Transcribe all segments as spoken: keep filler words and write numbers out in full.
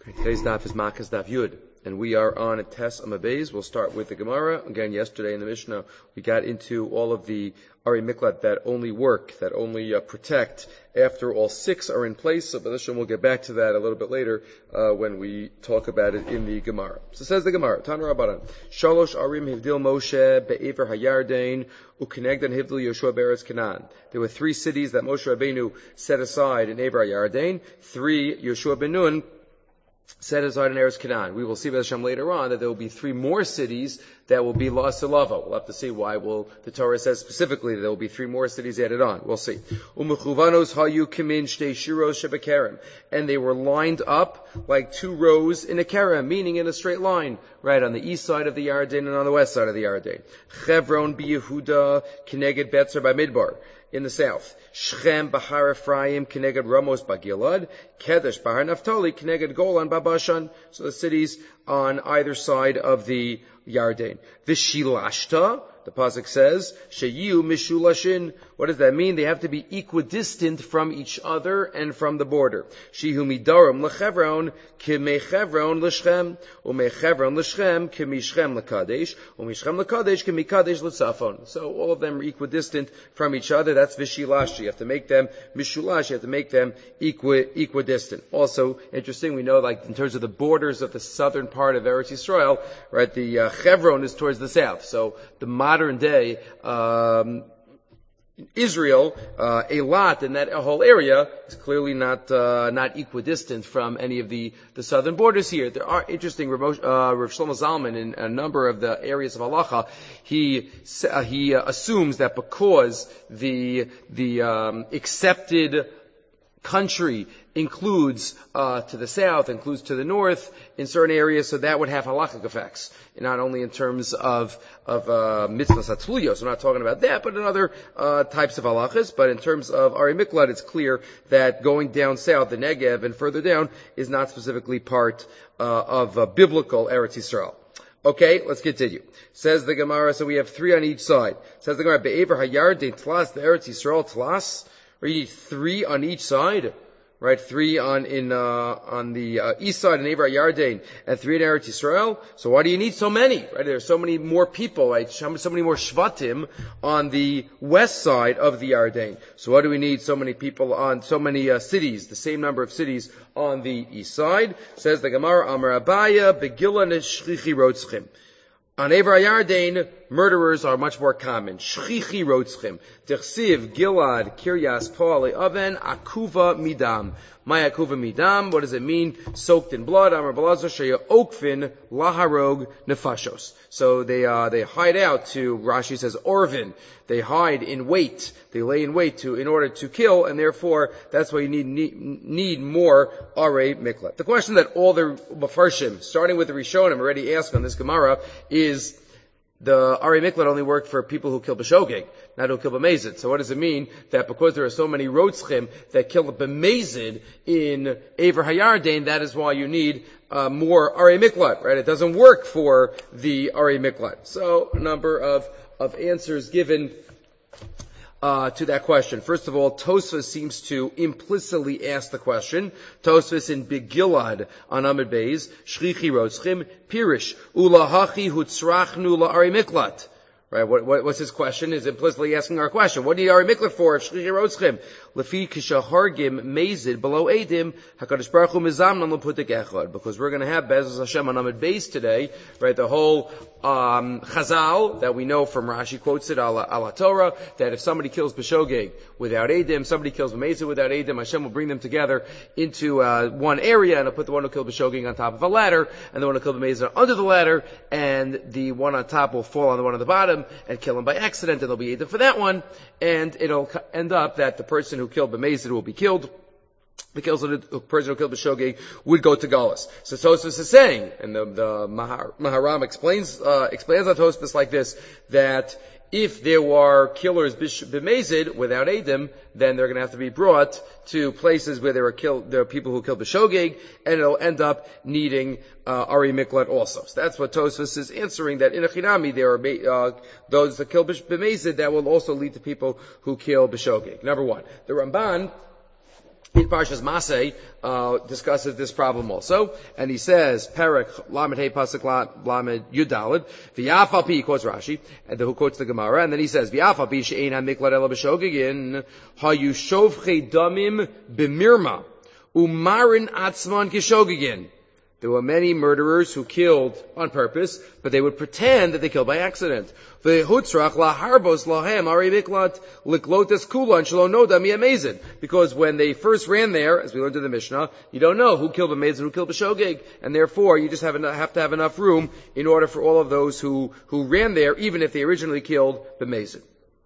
Today's daf is Makas Daf Yud, and we are on a Tes Amabez. We'll start with the Gemara. Again, yesterday in the Mishnah, we got into all of the Ari Miklat that only work, that only uh, protect after all six are in place. So, B'Hashem, we'll get back to that a little bit later uh, when we talk about it in the Gemara. So, says the Gemara, Tanu Rabbanan, Shalosh Arim Hivdil Moshe Be'ever Hayardain U'Kenegdan Hivdil Yoshua Be'eretz Canaan. There were three cities that Moshe Rabbeinu set aside in Ever Hayardain. Three, Yoshua ben Nun set aside in Eretz Canaan. We will see Hashem later on that there will be three more cities that will be La Silava. We'll have to see why. Well, the Torah says specifically that there will be three more cities added on. We'll see. Umechuvanos hayu kimin shtei shiros shebekerem, and they were lined up like two rows in a kerem, meaning in a straight line, right on the east side of the Yarden and on the west side of the Yarden. Chevron biYehuda kineged Betzer by Midbar. In the south, Shechem Bahar Ephraim Keneged Ramos Bagilad, Kedesh Bahar Naphtali Keneged Golan Babashan. So the cities on either side of the Yarden. Vishilashta, the pasuk says, Sheyu Mishulashin. What does that mean? They have to be equidistant from each other and from the border. Shehu Midarim Lechevron Kimechevron Leshchem, Umechevron Leshchem Kimishchem Lekadesh, Umishchem Lekadesh Kimikadesh Letzafon. So all of them are equidistant from each other. That's Vishilash. You have to make them Mishulash. You have to make them equi, equidistant. Also interesting, we know, like in terms of the borders of the southern part of Eretz Yisrael, right? The uh, Chevron is towards the south. So the modern day um, Israel, uh, Eilat, and that whole area is clearly not uh, not equidistant from any of the, the southern borders here. There are interesting, uh, Rav Shlomo Zalman in a number of the areas of halacha, he uh, he uh, assumes that because the the um, accepted country includes uh to the south, includes to the north in certain areas, so that would have halachic effects, not only in terms of of uh mitzvahs hatzluyos, we're not talking about that, but in other uh types of halachas. But in terms of Ari Miklat, it's clear that going down south, the Negev, and further down is not specifically part uh of uh, biblical Eretz Yisrael. Okay, let's continue. Says the Gemara, so we have three on each side. Says the Gemara, Be'ever Hayarden Tlas, the Eretz Yisrael Tlas, or you need three on each side, right? Three on in uh, on the uh, east side in Ever Yarden, and three in Eretz Yisrael. So why do you need so many? Right? There's so many more people, right? So many more shvatim on the west side of the Yarden. So why do we need so many people on so many uh, cities? The same number of cities on the east side. Says the Gemara, Amar Abaya Begillah Neshchichi Rotzchim. On Ever Yarden, murderers are much more common. Shchichi rotzchim. Tichsiv, Gilad, Kiryas, Paul, Oven, Akuva Midam. My Akuva Midam, what does it mean? Soaked in blood. Amar Balazar, Shaya Okfin, Laharog, Nefashos. So they, uh, they hide out to, Rashi says, Orvin. They hide in wait. They lay in wait to, in order to kill, and therefore, that's why you need, need, need more Arei Miklat. The question that all the Mefarshim, starting with the Rishonim, already asked on this Gemara is, the Arei Miklat only worked for people who kill b'shogeg, not who kill b'mezid. So what does it mean that because there are so many rotzchim that kill b'mezid in Ever Hayarden, that is why you need uh, more Arei Miklat, right? It doesn't work for the Arei Miklat. So a number of of answers given Uh, to that question. First of all, Tosfos seems to implicitly ask the question. Tosfos in Big Gilad on Amid Beis, Shrichi Rotzchim, Pirish, Ulahachi Hutzrachnu La'ari Miklat. Right, what, what, what's his question? Is implicitly asking our question. What do you need Ari Miklat for? Shrichi Rotzchim. Lefi Kishahargim Mezid below Edim, HaKadosh Baruch Hu Mizamnan L'Putik Echad. Because we're going to have Bezos Hashem on Amid Beis today, right, the whole um Chazal that we know from Rashi quotes it ala, ala Torah, that if somebody kills B'shogeg without Edim, somebody kills B'mezid without Edim, Hashem will bring them together into uh, one area, and I'll put the one who killed B'shogeg on top of a ladder, and the one who killed B'mezid under the ladder, and the one on top will fall on the one on the bottom and kill him by accident, and there'll be Edim for that one, and it'll end up that the person who killed B'mezid will be killed. The person who killed B'shogeg would go to Galus. So Tosfos is saying, and the, the Mahar, Maharam explains, uh, explains on Tosfos like this, that if there were killers b'mezid without Edim, then they're going to have to be brought to places where there are killed, there are people who killed b'shogeg, and it'll end up needing uh, Ari Miklat also. So that's what Tosfos is answering, that in a Chinami there are uh, those that kill b'mezid that will also lead to people who kill b'shogeg. Number one. The Ramban in Parshas Masei, uh, discusses this problem also. And he says, Perek, Lamed Hey Pasuk Lamed Yudalid, V'yafal Pi, he quotes Rashi, and who quotes the Gemara, and then he says, V'yafal Pi she'ein ha-miklat ela b'shogegin, ha-yushovchei damim b'mirma, umarin atzman kishogegin. There were many murderers who killed on purpose, but they would pretend that they killed by accident. Because when they first ran there, as we learned in the Mishnah, you don't know who killed B'mezid and who killed B'shogeg, and therefore you just have, enough, have to have enough room in order for all of those who, who ran there, even if they originally killed B'mezid.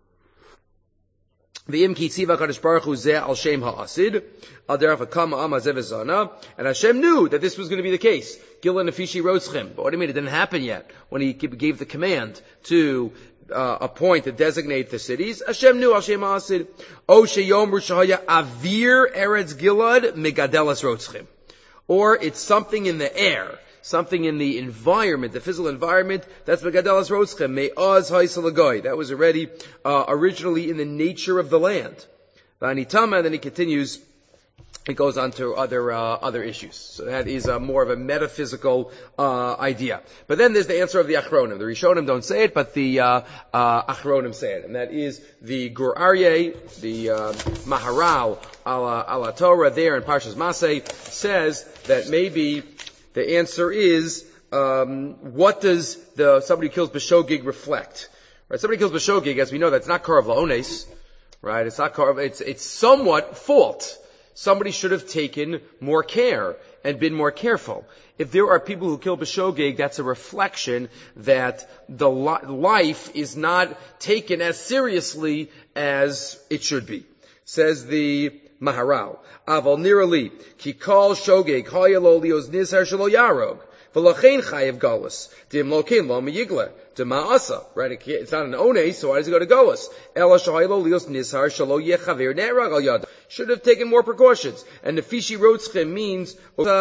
V'im ki tziva Kadosh Baruch Hu zeh al shem ha'asid, al derech hakama am hazeh v'zana, and Hashem knew that this was going to be the case. Gila nefishi rotzchem. But what do you mean? It didn't happen yet. When he gave the command to uh, appoint, to designate the cities, Hashem knew al shem ha'asid. O sheyomru shahaya avir eretz Gilad megadelas rotzchem. Or it's something in the air. Something in the environment, the physical environment, that's Megadelas Rotzchem, Me'az Ha'isalagoi. That was already, uh, originally in the nature of the land. V'anitama, and then he continues, he goes on to other, uh, other issues. So that is uh, more of a metaphysical, uh, idea. But then there's the answer of the Achronim. The Rishonim don't say it, but the, uh, uh, Achronim say it. And that is the Gur Aryeh, the, uh, Maharal, ala, ala Torah there in Parshas Masei, says that maybe the answer is, um, what does the somebody who kills b'shogeg reflect? Right? Somebody kills b'shogeg, as we know, that's not karav la'ones, right? It's not karav. It's it's somewhat fault. Somebody should have taken more care and been more careful. If there are people who kill b'shogeg, that's a reflection that the li- life is not taken as seriously as it should be. Says the Maharal. Aval nirali ki kol shogeg hayalo lios nizhar shelo yarog v'lachein chayev galus dim lokein lo miyigla dema'asa. Right? It's not an ones, so why does it go to galus? Ela shayalo lios nizhar shelo yechaver ne'rag al yad. Should have taken more precautions. And the fishi rotzchem means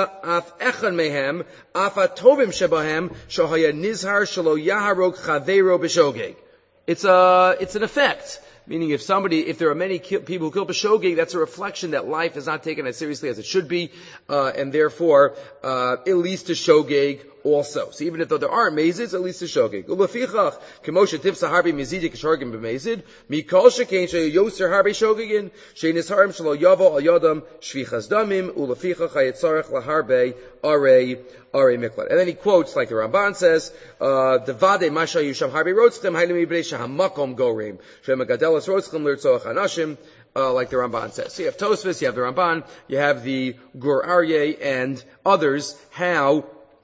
af echan mehem af atovim shebahem shahaya nizhar shelo yaharog chavero b'shogeg. It's a it's an effect. Meaning if somebody, if there are many ki- people who kill b'shogeg, that's a reflection that life is not taken as seriously as it should be, uh, and therefore, uh, it leads to shogeg also. So even if though there aren't mazid, it leads to shogeg. Ulefichach, k'moshe tifsa harbi mizidik shorgim b'mazid, mikol shekein sheyoser harbi shogegin, she'nis harim shelo yavo al yodam shvichas damim, ulefichach hayetzarech laharbe arei arei miklat. And then he quotes, like the Ramban says, uh, devade masha yusham harbi rotzchem, hailimi b'nei shahamakom gorim, she'megadel rotzchem l'rtzoach anashim, uh, like the Ramban says. So you have Tosfos, you have the Ramban, you have the Gur Aryeh and others, how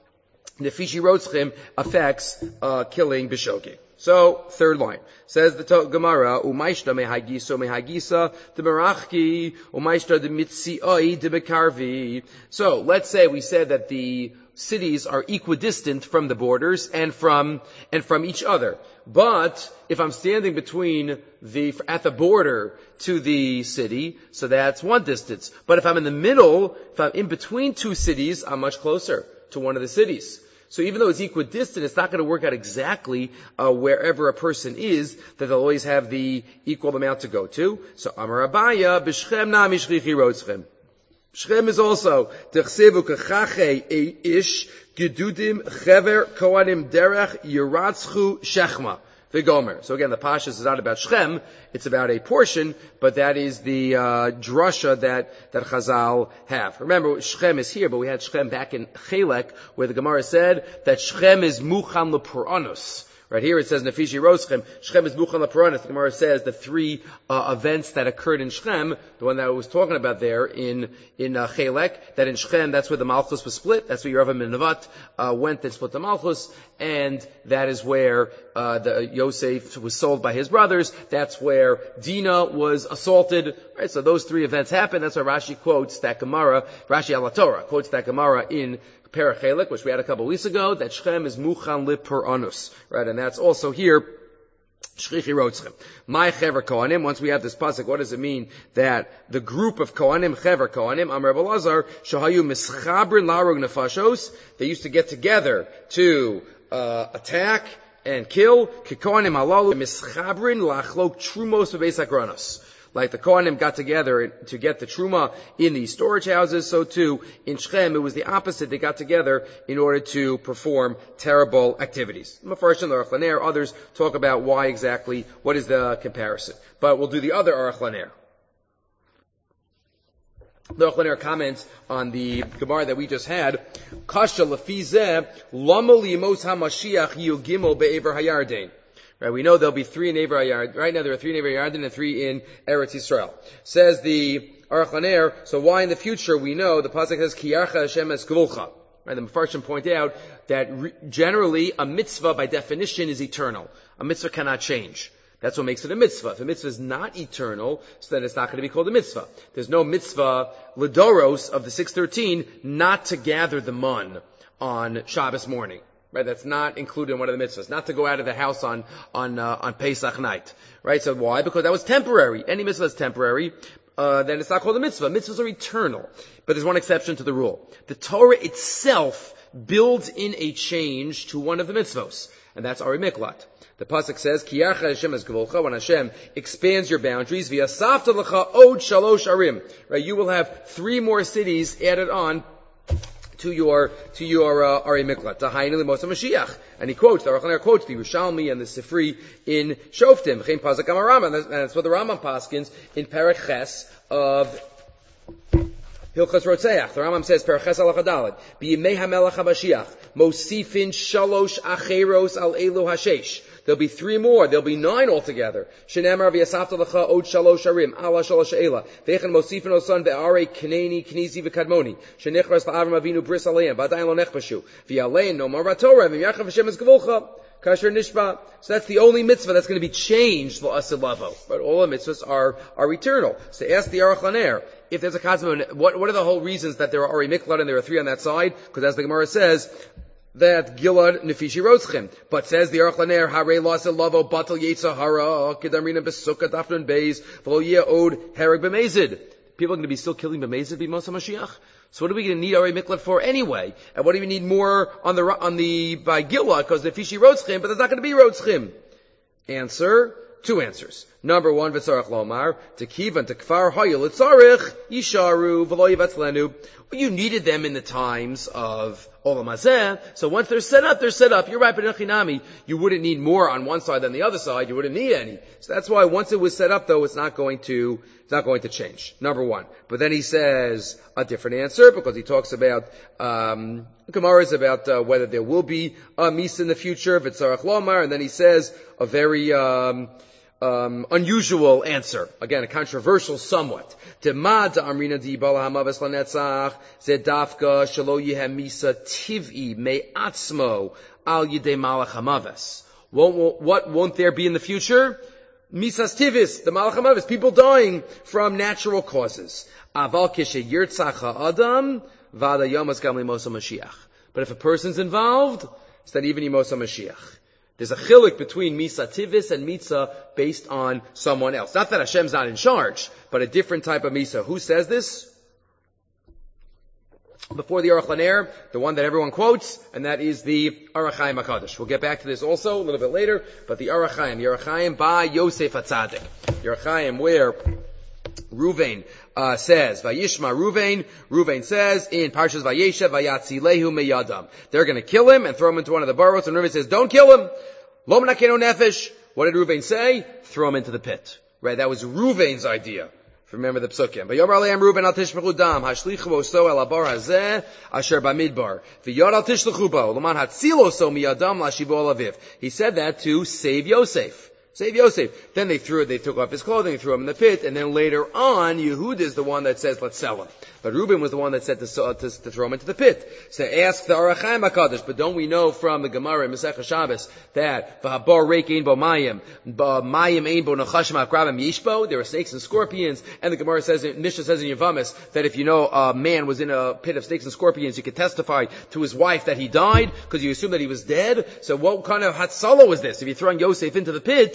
Nefishi Rotzchim affects uh, killing b'shogeg. So, third line. Says the to- Gemara, Umaishta mehagiso mehagisa demerachki, Umaishta demitzioi demekarvi. So, let's say we said that the cities are equidistant from the borders and from, and from each other. But, if I'm standing between the, at the border to the city, so that's one distance. But if I'm in the middle, if I'm in between two cities, I'm much closer to one of the cities. So even though it's equidistant, it's not going to work out exactly uh, wherever a person is, that they'll always have the equal amount to go to. So Amar Abaya, b'Shchem na mishchichi rotzchem. Shchem is also, T'chsevu k'chache ish gedudim chever kohanim derech yiratzchu shechma. The Gomer. So again, the Pashas is not about Shchem, it's about a portion, but that is the uh, drasha that, that Chazal have. Remember, Shchem is here, but we had Shchem back in Chelek, where the Gemara said that Shchem is Muchan L'Puranus. Right here it says Nefishi Rotzchem. Shchem is Muchan L'Puranus. The Gemara says the three uh, events that occurred in Shchem, the one that I was talking about there in in uh, Chelek, that in Shchem that's where the Malchus was split. That's where Yeravam and Nevat uh, went and split the Malchus, and that is where uh, the Yosef was sold by his brothers. That's where Dinah was assaulted. Right, so those three events happened. That's why Rashi quotes that Gemara. Rashi Ala Torah quotes that Gemara in Parachelik, which we had a couple of weeks ago, that Shchem is Muchan L'Puranus, right? And that's also here, Shchichi Rotzchem. My Chever Kohanim, once we have this pasuk, what does it mean that the group of Kohanim, Chever Kohanim, Amar Rebbe Lazar, Shahayu Mischabrin Larug Nefashos, they used to get together to uh, attack and kill, Kikohanim Halalu Mischabrin Lachlok Trumos V'Beis HaKronos. Like the Kohanim got together to get the Truma in the storage houses, so too in Shechem it was the opposite. They got together in order to perform terrible activities. Mefarshim, the Aruch LaNer, others talk about why exactly, what is the comparison. But we'll do the other Aruch LaNer. The Aruch LaNer comments on the Gemara that we just had. Kasha lefizeh lama liyemos hamashiach yugimel be'ever hayarden. Right, we know there'll be three in Ever Hayard. Right now there are three in Ever Hayarden and three in Eretz Yisrael. Says the Aruch LaNer, so why in the future we know the pasuk says Kiyarcha Hashem es Gvulcha. Right, the Mefarshim point out that re- generally a mitzvah by definition is eternal. A mitzvah cannot change. That's what makes it a mitzvah. If a mitzvah is not eternal, so then it's not going to be called a mitzvah. There's no mitzvah, Lidoros, of the six thirteen, not to gather the mun on Shabbos morning. Right, that's not included in one of the mitzvahs. Not to go out of the house on, on, uh, on Pesach night. Right, so why? Because that was temporary. Any mitzvah is temporary, uh, then it's not called a mitzvah. Mitzvahs are eternal. But there's one exception to the rule. The Torah itself builds in a change to one of the mitzvos. And that's Ari Miklat. The pasuk says, "Kiyarcha Hashem es Gevulcha." When Hashem expands your boundaries, v'yasafta lecha od shalosh arim. Right, you will have three more cities added on to your to your uh, Ari Miklat. Tahainu l'mosa Mashiach. And he quotes, the Aruch LaNer quotes the Yerushalmi and the Sifri in Shoftim. V'chein pasuk Rambam, and that's what the Rambam paskins in Perek Ches of Hilchas Rotzeach. The Rambam says, Perek Ches Halacha Daled, B'yimei HaMelech HaMashiach, Mosifin Shalosh Acheros Al Elu Hashesh. There'll be three more. There'll be nine altogether. Shenemar v'yasafta lecha od shalosh arim, ala shalosh eila. Ve'chen mosifin osan ve'arei kneni knizi v'kadmoni. Shenichras la'avram avinu bris aleim, v'adayin lo nechpashu. V'yalein no mar v'torah, v'yarchav Hashem es gevulcha. Kasher nishba. So that's the only mitzvah that's going to be changed for us lavo. But all the mitzvahs are, are eternal. So ask the Aruch LaNer, if there's a cosmos, what, what are the whole reasons that there are Ari Miklat and there are three on that side? Because as the Gemara says, that Gilad Nefishi Rotzchim. But says the Aruch LaNer, Hare Lasa Lavo Batal Yetza Hara, Kedamrina Besukkah Dafnun Beis, V'lo Yeh Od Hereg B'mezid. People are going to be still killing B'mezid B'mos HaMashiach? So what are we going to need Ari Miklat for anyway? And what do we need more on the, on the, by Gilad, because Nefishi Rotzchim, but there's not going to be Rotzchim. Answer, two answers. Number one, V'tzarech Lomar, Tekivan, Tekfar Hayil, Etzarech, Yisharu, V'lo Yivatzlenu. You needed them in the times of Olam Hazeh. So once they're set up, they're set up. You're right, but Echinami, you wouldn't need more on one side than the other side. You wouldn't need any. So that's why once it was set up, though, it's not going to, it's not going to change. Number one. But then he says a different answer because he talks about, um, Gemara is about uh, whether there will be a Misa in the future, V'tzarech Lomar, and then he says a very, um, Um, unusual answer. Again, a controversial somewhat. Tema da'amrina di'ibala hamaves lanetzach zedafka shelo yehem misa tiv'i me'atzmo al yidei malach hamaves. What, what won't there be in the future? Misas tivis, the malach hamaves, people dying from natural causes. Aval kishe yirtzach ha'adam vada yomas gam limosa Mashiach. But if a person's involved, it's then even Yimosa Mashiach. There's a chilik between Misa Tivis and Misa based on someone else. Not that Hashem's not in charge, but a different type of Misa. Who says this? Before the Aruch LaNer, the one that everyone quotes, and that is the Aruch Chaim HaKadosh. We'll get back to this also a little bit later, but the Aruch Chaim, the Aruch Chaim by Yosef HaTzadik. The Aruch Chaim where Ruvain uh, says, Vayishma Ruvain, Ruvain says in Parshas Vayeshev, Vayatzilehu meyadam. They're going to kill him and throw him into one of the burrows, and Ruvain says, don't kill him. Lo menakeno nefesh. What did Ruvain say? Throw him into the pit. Right, that was Ruvain's idea. Remember the psukim. Vayomer aleim Ruvain al tishmechu dam, hashlichu oso el abar hazeh, asher bamidbar. V'yod al tishlechu bo, l'man hatzilo so miyadam lashivo alaviv. He said that to save Yosef. Save Yosef. Then they threw it, they took off his clothing, threw him in the pit, and then later on, Yehud is the one that says, let's sell him. But Reuben was the one that said to, uh, to, to throw him into the pit. So ask the Aruch Chaim HaKadosh, but don't we know from the Gemara in Masechah Shabbos that, V'habar reik ein bo mayim, mayim ein bo nechashim ha'krabim yishbo, there are snakes and scorpions, and the Gemara says, Mishnah says in Yavamis, that if you know a man was in a pit of snakes and scorpions, you could testify to his wife that he died, because you assume that he was dead. So what kind of Hatzalah was this? If you're throwing Yosef into the pit,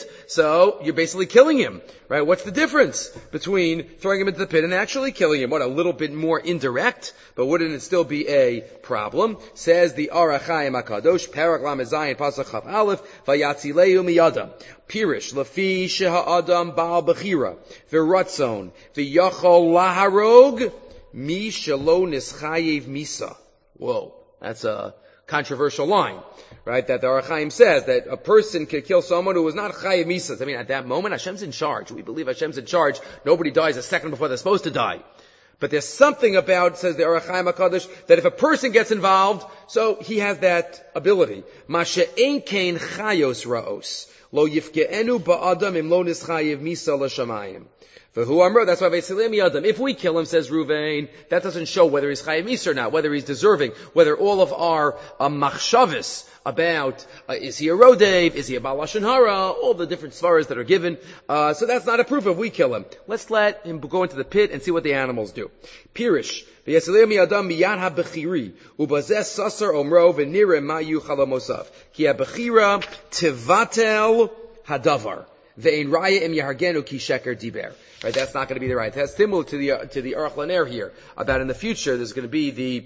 so you're basically killing him, right? What's the difference between throwing him into the pit and actually killing him? What, a little bit more indirect, but wouldn't it still be a problem? Says the Orach Chaim HaKadosh, Perek Lamed Zayin, Pasuk Chaf Aleph, Vayatzileu miyadam. Pirish, Lafi Sheha Adam Baal Bechira, V'ratzon, V'yachol Laharog, Mi Shelo Nischayev Misa. Whoa, that's a controversial line, right? That the Orach Chaim says that a person could kill someone who was not Chayev Misa. I mean, at that moment, Hashem's in charge. We believe Hashem's in charge. Nobody dies a second before they're supposed to die. But there's something about, says the Orach Chaim HaKadosh, that if a person gets involved, so he has that ability. Mashe ein kein chayos raos. Lo yifke'enu ba'adam im lo nischayev misa l'shamayim. V'hu amro, that's why Veitzilei miyadam. If we kill him, says Ruvain, that doesn't show whether he's chayev misa or not, whether he's deserving, whether all of our uh, machshavos about, uh, is he a rodev, is he a baal lashon hara, all the different svaras that are given. Uh, so that's not a proof if we kill him. Let's let him go into the pit and see what the animals do. Pirish. V'yetzilei miyadam miyad ha-bechiri, ubazeh sasar omro v'nireh ma yuchal hamosav. Ki ha-bechira tivatel hadavar. Ve'ein raya im yahargenu ki sheker diber. Right, that's not going to be the right. That's similar to the uh, to the Aruch Laner here about in the future there's going to be the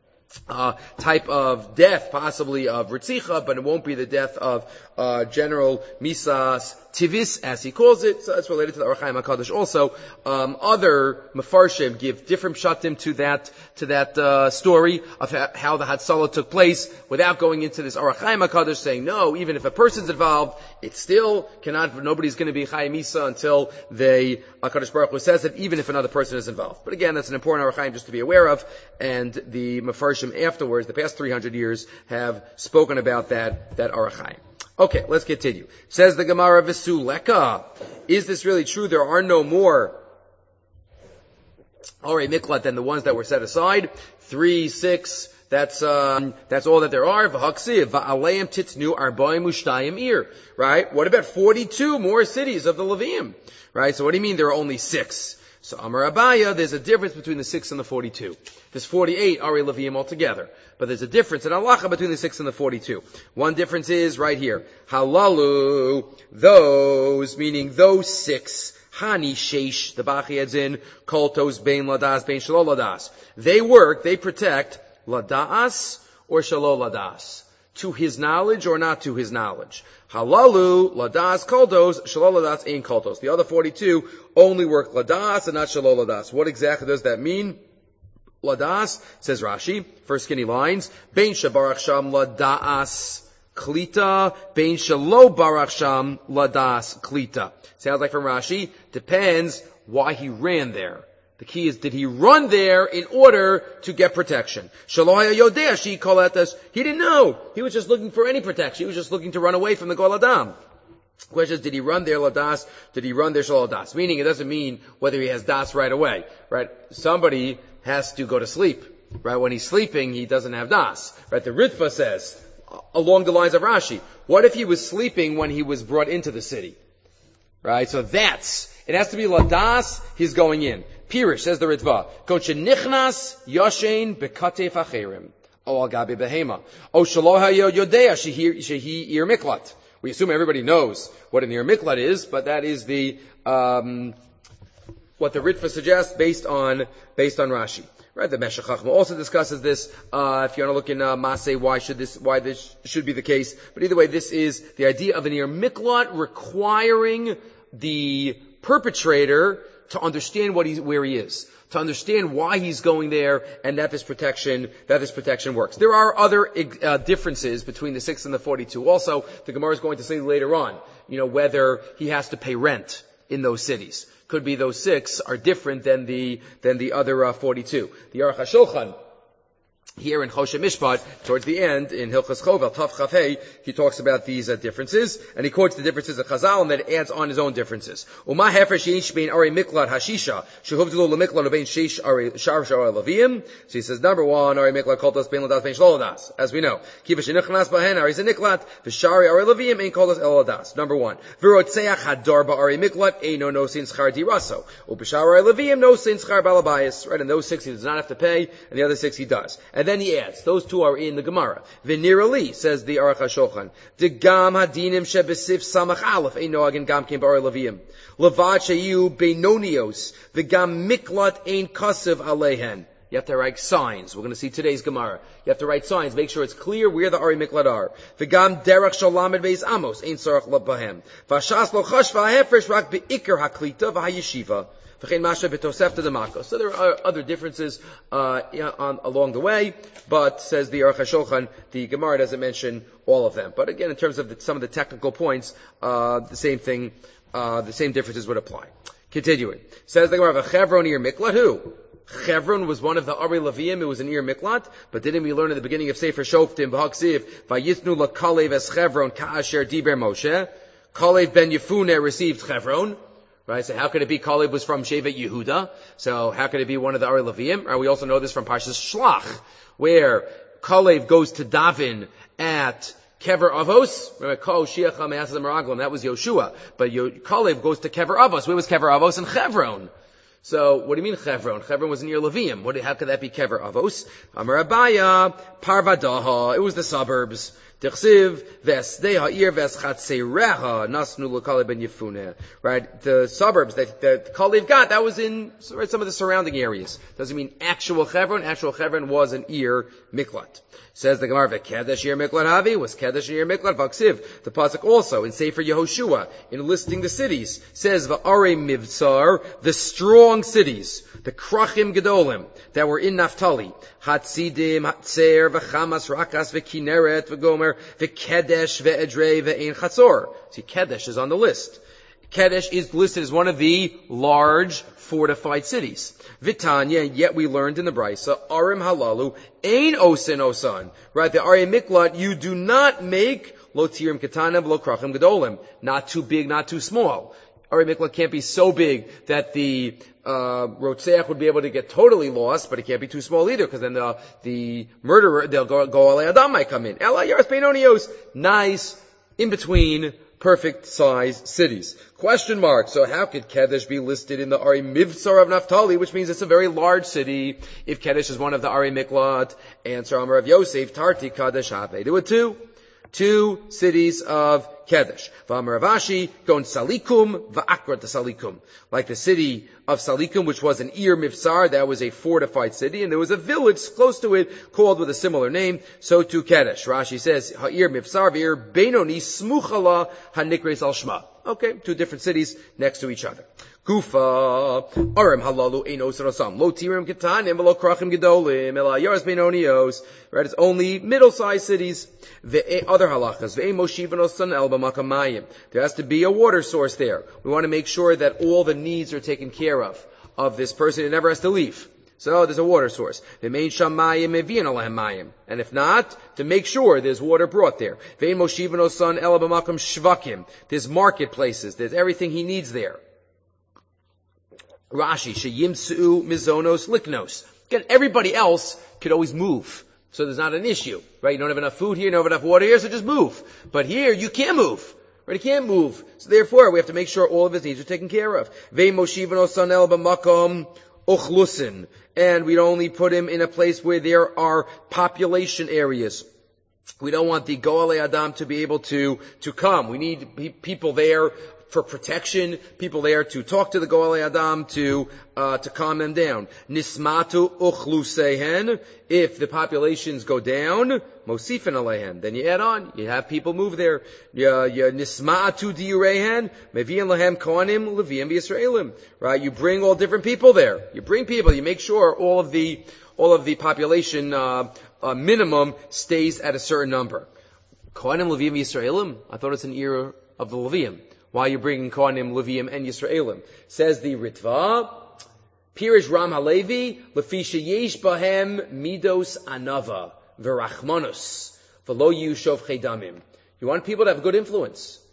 uh type of death, possibly of Ritzicha, but it won't be the death of uh General Misas Tivis, as he calls it. So that's related to the Orach Chaim HaKadosh also. Um, other Mefarshim give different pshatim to that, to that, uh, story of ha- how the Hatzalah took place without going into this Orach Chaim HaKadosh saying, no, even if a person's involved, it still cannot, nobody's going to be Chaim Misa until they, HaKadosh Baruch Hu says it, even if another person is involved. But again, that's an important Orach Chaim just to be aware of, and the Mefarshim afterwards, the past three hundred years, have spoken about that, that Orach Chaim. Okay, let's continue. Says the Gemara, V'suleka. Is this really true? There are no more Orei Miklat than the ones that were set aside. Three, six, that's, um, that's all that there are. V'haksiv, v'aleim titnu arba'im ushtayim ir. Right? What about forty-two more cities of the Levium? Right? So what do you mean there are only six? So Amar Abaya, there's a difference between the six and the forty-two. There's forty-eight Ari Levium altogether. But there's a difference in halacha between the six and the forty-two. One difference is right here. Halalu, those, meaning those six, Hani Sheish, the Bachi adds in, Koltos, Bein Ladas, Bein Shalol Ladas. They work, they protect Ladas or Shalol Ladas. To his knowledge or not to his knowledge. Halalu, Ladas, Koltos, Shalol Ladas, Ein Koltos. The other forty-two only work Ladas and not Shalol Ladas. What exactly does that mean? Ladas, says Rashi, first skinny lines, Bein Shabarach Sham Ladas Klita, Bein Shalo Barach Sham Ladas Klita. Sounds like from Rashi, depends why he ran there. The key is, did he run there in order to get protection? Shalohaya Yodea, she called us. He didn't know. He was just looking for any protection. He was just looking to run away from the Gol Adam. The question is, did he run there Ladas? Did he run there Shalol Das? Meaning, it doesn't mean whether he has Das right away. Right? Somebody has to go to sleep. Right? When he's sleeping, he doesn't have Das. Right? The Ritva says, along the lines of Rashi, what if he was sleeping when he was brought into the city? Right? So that's, it has to be Ladas, he's going in. Pirish, says the Ritva, Koche nichnas yoshein bekatef acherim. O al gabi behema. O shaloha yodea shehi ir miklat. We assume everybody knows what an ir miklat is, but that is the, um, what the Ritva suggests based on, based on Rashi. Right, the Meshech Chachma also discusses this. Uh, if you want to look in uh, Masei, why should this, why this should be the case? But either way, this is the idea of an ir miklat requiring the perpetrator to understand what he's, where he is, to understand why he's going there, and that this protection, that this protection works. There are other uh, differences between the six and the forty-two. Also, the Gemara is going to say later on, you know, whether he has to pay rent in those cities. Could be those six are different than the than the other uh, forty-two. The Aruch HaShulchan, here in Choshe Mishpat, towards the end, in Hilchas Chovel, Tav Chaf Hei, he talks about these uh, differences, and he quotes the differences of Chazal, and then adds on his own differences. Uma hefer sheish bein arei miklat hashisha, shehuvdelu lemiklat ubein sheish arei shar shar levim. So he says, number one, arei miklat koltas bein ladas bein shloladas, as we know. Kiva shenichnas bahen arei zeniklat, v'shari arei levim ein koltas el ladas. Number one. V'rotzeach hadar ba arei miklat, eino no sin schar diraso. Ubishar arei levim no sin schar balabayis. Right, in those six he does not have to pay, and the other six he does. And then he adds, those two are in the Gemara. V'nirali, says the Aruch HaShulchan, de gam hadinim shebesif samach aleph, ein noagin gam kim ba'or leviyim. Levad sheyu benonios, v'gam miklat ein kasev alehen. You have to write signs. We're going to see today's Gemara. You have to write signs. Make sure it's clear where the Ari Miklat are. V'gam derech shalamed beis amos, ein sarach labahem. V'ashas lo chashva ha'hefresh rak be'ikar haklita v'hayeshiva. V'chein masha b'tosefta d'makos. So there are other differences uh, on, along the way, but says the Aruch HaShulchan, the Gemara doesn't mention all of them. But again, in terms of the, some of the technical points, uh, the same thing, uh, the same differences would apply. Continuing. Says the Gemara, v'chevron ir miklat, who? Chevron was one of the Ari Leviyim. It was an Ir Miklat. But didn't we learn at the beginning of Sefer Shoftim, V'haksiv, Vayithnu la Kalev es Chevron ka'asher diber Moshe. Kalev ben Yefuneh received Chevron. Right? So how could it be Kalev was from Shevet Yehuda? So how could it be one of the Ari Leviyim? Right? We also know this from Parshas Shlach, where Kalev goes to Davin at Kever Avos. Remember, Ko Shiach HaMe'aseh Meraglim. That was Yoshua. But Kalev goes to Kever Avos. Where was Kever Avos? In Chevron. So, what do you mean Chevron? Chevron was near Levium. What, how could that be Kever Avos? Amar Abaya, Parvadaha. It was the suburbs. Tichsiv, Vesdei Ha'ir, Veschatzereha, Nasnu L'Kalev ben Yefuneh. Right? The suburbs that, that Kalev got, that was in right, some of the surrounding areas. Doesn't mean actual Chevron. Actual Chevron was an Ir Miklat. Says the Gemara, Kedesh Ir Miklat Havi, was Kedesh Ir Miklat Vaksiv. The Pasuk also, in Sefer Yehoshua, in listing the cities, says, V'arei Mivtzar, the strong cities, the Krachim Gedolim, that were in Naphtali. Hatzidim, Hatzer, V'chamas, Rakas, V'kineret, V'gomer, V'kedesh, V'edrei, V'ein Chatzor. See, Kedesh is on the list. Kedesh is listed as one of the large fortified cities. Vitanya, yet we learned in the Brisa, Arim Halalu, Ein Osin Osan. Right, the Ari Miklat, you do not make Lo Tirim Ketanim, Lo Krachim Gedolim. Not too big, not too small. Ari Miklat can't be so big that the uh Rotzeach would be able to get totally lost, but it can't be too small either, because then the the murderer, they'll go, go Alei Adam might come in. Ela Yaras Peinonios, nice, in between, perfect size cities. Question mark. So how could Kedesh be listed in the Ari Mivtzar of Naphtali, which means it's a very large city, if Kedesh is one of the Ari Miklat? Answer, Amar of Yosef, Tarti Kadesh Have. There were two. Two cities of Kedesh. V'amar Ravashi, going Salikum, v'akrat to Salikum. Like the city of Salikum, which was an Ir Mivsar, that was a fortified city, and there was a village close to it called with a similar name, so to Kedesh. Rashi says, Ha'ir Mivsar, v'ir Benoni, Smuchala, Hanikres al Shma. Okay, two different cities next to each other. Gufa, Arim Halalu Einos Rasam, Lo Tirim Ketanim, Lo Krachim Gedolim, Ela Yaras Benonios. Right, it's only middle-sized cities. The other halachas, Ve'e Moshivanos Elba Makamayim. There has to be a water source there. We want to make sure that all the needs are taken care of, of this person. It never has to leave. So there's a water source. And if not, to make sure there's water brought there. There's marketplaces. There's everything he needs there. Rashi, sheyimsu mizonos liknos. Again, everybody else could always move. So there's not an issue, right? You don't have enough food here, you don't have enough water here, so just move. But here, you can't move. Right? You can't move. So therefore, we have to make sure all of his needs are taken care of. And we only put him in a place where there are population areas. We don't want the Goalei Adam to be able to, to come. We need people there for protection, people there to talk to the Goalei Adam, to, uh, to calm them down. Nismatu uchlusehen. If the populations go down, mosifin aleihen. Then you add on, you have people move there. Nismatu diurehen, mevi'en lahem kohanim, levi'en v'Yisraelim. Right? You bring all different people there. You bring people, you make sure all of the, all of the population, uh, uh minimum stays at a certain number. Kohanim, levi'en v'Yisraelim? I thought it's an era of the Levium. Why are you bringing Kohanim, Levium, and Yisraelim? Says the Ritva, Pirish Ram Halevi, Lefisha Yesh Bahem Midos Anava, Verachmanus, Velo Yushov Chedamim. You want people to have good influence.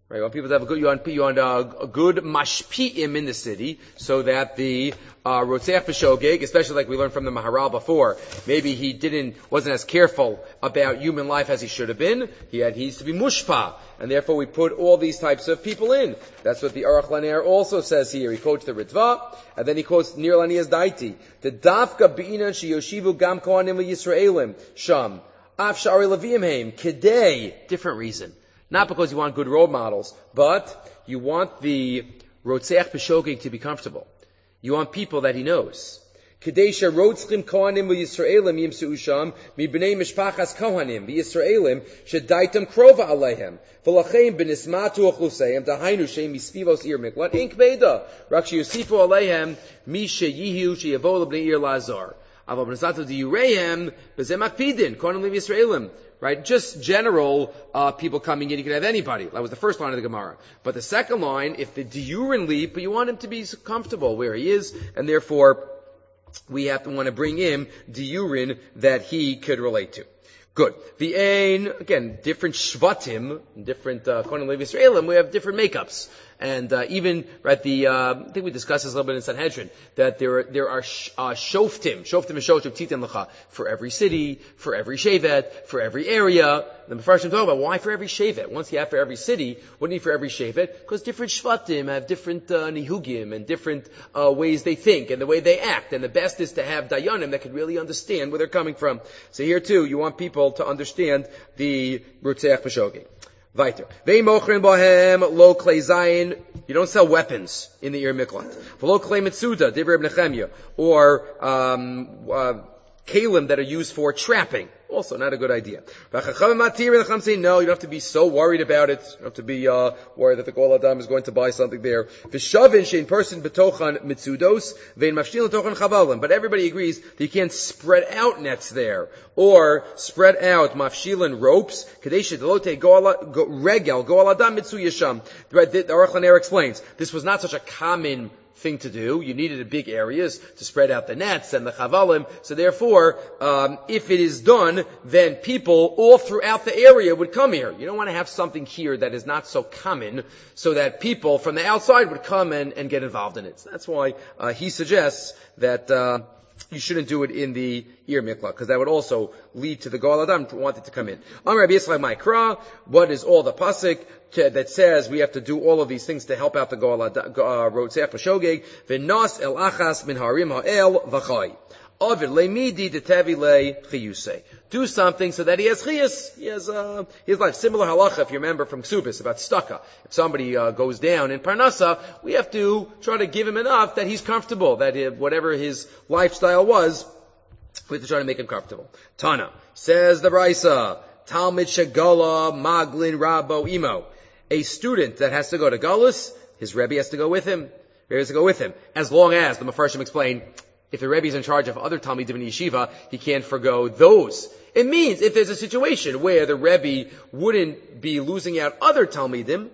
Right? You want people to have a good, you want, you want a, a good mashpi'im in the city, so that the uh, Rotzeach B'Shogeg, especially like we learned from the Maharal before, maybe he didn't, wasn't as careful about human life as he should have been. He had, he needs to be mushpa, and therefore we put all these types of people in. That's what the Aruch Laner also says here. He quotes the Ritva, and then he quotes Nir Lanias Daiti. The Dafka B'inan Sheyoshivu Gam Kohanim Yisraelim Sham Af Shari Levim Heim Kedei. Different reason. Not because you want good role models, but you want the Rotzeach B'Shogeg to be comfortable. You want people that he knows. Kadesha rotzchim kohanim v'Yisraelim yimseu sham mibnei mishpachas kohanim v'Yisraelim shedaitam krova aleihem v'lachem b'nismatu achluseim dahainu sheim mispivos ir miklat ink beda rak sheyusifu aleihem mi sheyihu sheyavo lebnei ir lazar aval b'nismatu diureihem b'zeh makpidin kohanim v'Yisraelim. Right? Just general, uh, people coming in, you can have anybody. That was the first line of the Gemara. But the second line, if the diurin leap, but you want him to be comfortable where he is, and therefore, we have to want to bring in diurin that he could relate to. Good. The Ein, again, different shvatim, different, uh, Kohanim Levi Yisraelim, we have different makeups. And, uh, even, right, the, uh, I think we discussed this a little bit in Sanhedrin, that there are, there are, sh- uh, shoftim, shoftim and shoftim titan lecha, for every city, for every shevet, for every area. The Mefarshim talk about why for every shevet. Once you have for every city, what do you need for every shevet? Because different shvatim have different, uh, nihugim and different, uh, ways they think and the way they act. And the best is to have dayanim that can really understand where they're coming from. So here too, you want people to understand the Rotzeach B'Shogeg. Weiter. Ve'imochrin bohem lo klei zayin. You don't sell weapons in the Ir Miklat. V'lo klei mitzuda, divrei Reb Nechemya. Or, um, uh, kalim that are used for trapping. Also not a good idea. V'chacham say, no, you don't have to be so worried about it. You don't have to be, uh, worried that the Gol Adam is going to buy something there. V'shavin shein person betochan mitzudos, ve'in mafshil tochan chavalim. But everybody agrees that you can't spread out nets there. Or spread out mafshilin ropes. Kadesha delote regel Gol Adam mitzu yesham. The Aruch Laner explains, this was not such a common thing to do. You needed a big areas to spread out the nets and the chavalim. So therefore, um, if it is done, then people all throughout the area would come here. You don't want to have something here that is not so common, so that people from the outside would come and, and get involved in it. So that's why uh, he suggests that uh, you shouldn't do it in the Ir Miklat, because that would also lead to the Gol Adam wanting to come in. Amar Rabbi Yisrael Ma'ikra, what is all the pasuk that says we have to do all of these things to help out the Gol Adam, Rotzeach B'Shogeg, v'nas el achas min harim ha'el v'chai. Ovid le'midi detevi le'chiyusei. Do something so that he has chiyus, he has, uh, his life. Similar halacha, if you remember from Ksubis, about staka. If somebody, uh, goes down in Parnasa, we have to try to give him enough that he's comfortable, that he, whatever his lifestyle was, we have to try to make him comfortable. Tana, says the Raisa, Talmid Shagala Maglin Rabo Imo. A student that has to go to Galus, his Rebbe has to go with him. Rebbe has to go with him. As long as, the Mefarshim explain, if the Rebbe is in charge of other Talmidim in Yeshiva, he can't forgo those. It means if there's a situation where the Rebbe wouldn't be losing out other Talmidim,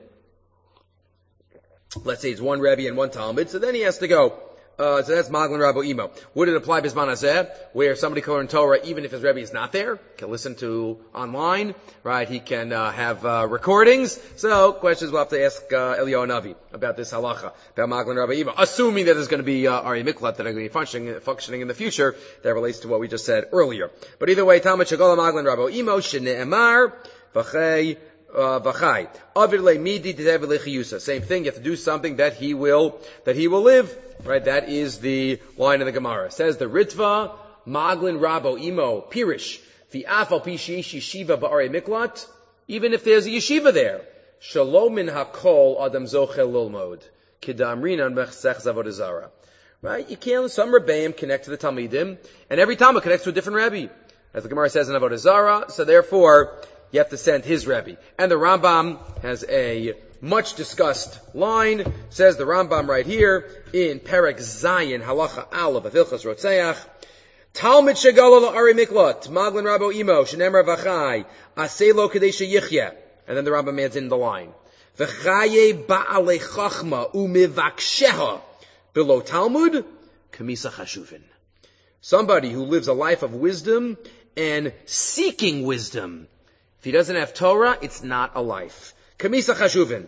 let's say it's one Rebbe and one Talmid, so then he has to go. Uh, so that's Maglin Rabo Imo. Would it apply Bisman Hazeh, where somebody can learn Torah even if his Rebbe is not there? Can listen to online, right? He can uh, have uh, recordings. So questions we'll have to ask uh, Eliyahu Navi about this halacha, about Maglin Rabo Imo. Assuming that there's going to be uh, Ari Miklat that are going to be functioning, functioning in the future, that relates to what we just said earlier. But either way, Talmud Shagala Maglin Rabo Imo, Shne'emar, V'chei, V'chai. Avirle midi detevi lechiyusa. Same thing, you have to do something that he will, that he will live. Right, that is the line of the Gemara. It says the Ritva, Maglin Rabo Imo, Pirish, the Afal Pishish Yeshiva Ba'arei Miklat, even if there's a yeshiva there. Shalomin Hakol Adam Zochel Lolmod, Kidamrinan Mechsech Zavodazara. Right, you can't, some Rebbeim connect to the Talmidim, and every Talmud connects to a different Rebbe. As the Gemara says in Avodazara, so therefore, you have to send his Rebbe. And the Rambam has a much discussed line, says the Rambam right here, in Perek Zayin, Halacha Aleph, Avilchas Rotzeach, Talmid Shegala La'ari Miklat, Maglin Rabo Imo, Shenemar V'chai, Aselo Kadesha Yichya. And then the Rambam adds in the line, V'chaye Ba'alei Chachma U'mivaksheha, below Talmud, Kamisa Chashuvin. Somebody who lives a life of wisdom and seeking wisdom. If he doesn't have Torah, it's not a life. Kamisa Chashuvin.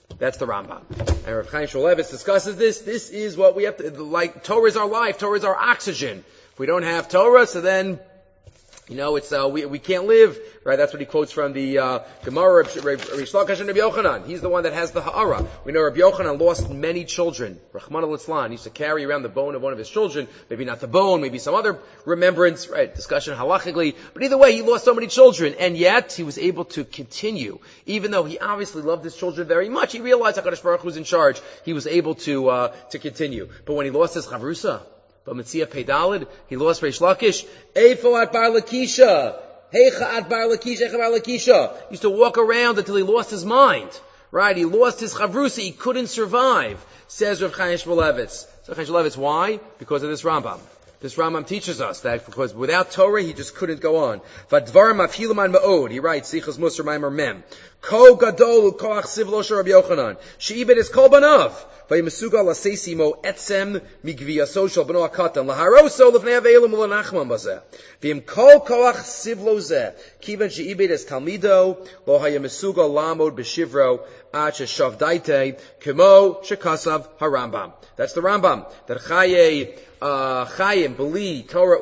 That's the Rambam. And Rav Chaim Shmulevitz discusses this. This is what we have to, like, Torah is our life. Torah is our oxygen. If we don't have Torah, so then, you know, it's, uh, we, we can't live, right? That's what he quotes from the, uh, Gemara, Rish Lakish and Rabbi Yochanan. He's the one that has the Ha'ara. We know Rabbi Yochanan lost many children. Rahman al-Islan used to carry around the bone of one of his children. Maybe not the bone, maybe some other remembrance, right? Discussion halachically. But either way, he lost so many children. And yet, he was able to continue. Even though he obviously loved his children very much, he realized HaKadosh Baruch Hu was in charge. He was able to, uh, to continue. But when he lost his Chavrusa, but Metzia Peidalid, he lost Reish Lakish. Eifo at Bar Lakisha. Heicha at Bar Lakisha, Heicha Bar Lakisha. He used to walk around until he lost his mind. Right? He lost his Chavrusa. He couldn't survive. Says Rav Chaim Shmulevitz. So Chaim Shmulevitz, why? Because of this Rambam. This Rambam teaches us that because without Torah, he just couldn't go on. Vadvarim afhiluman ma'od. He writes, Sichos Musar Maimer Mem. Ko gadol koach sivlo shel Rabbi Yochanan. She'ibed es kol banav. Vayimesugal lasesi mo etzem migviyaso shel bano akatan. Laharoso lefnei avelim ulanachman bazeh. V'im kol koach sivlo zeh. Kivan she'ibed es talmido. Lo hayimesugal lamod b'shivro. Ad sheshavdaite. Kemo shekasav harambam. That's the Rambam. That Chaye, uh, Chayim, Beli, Torah,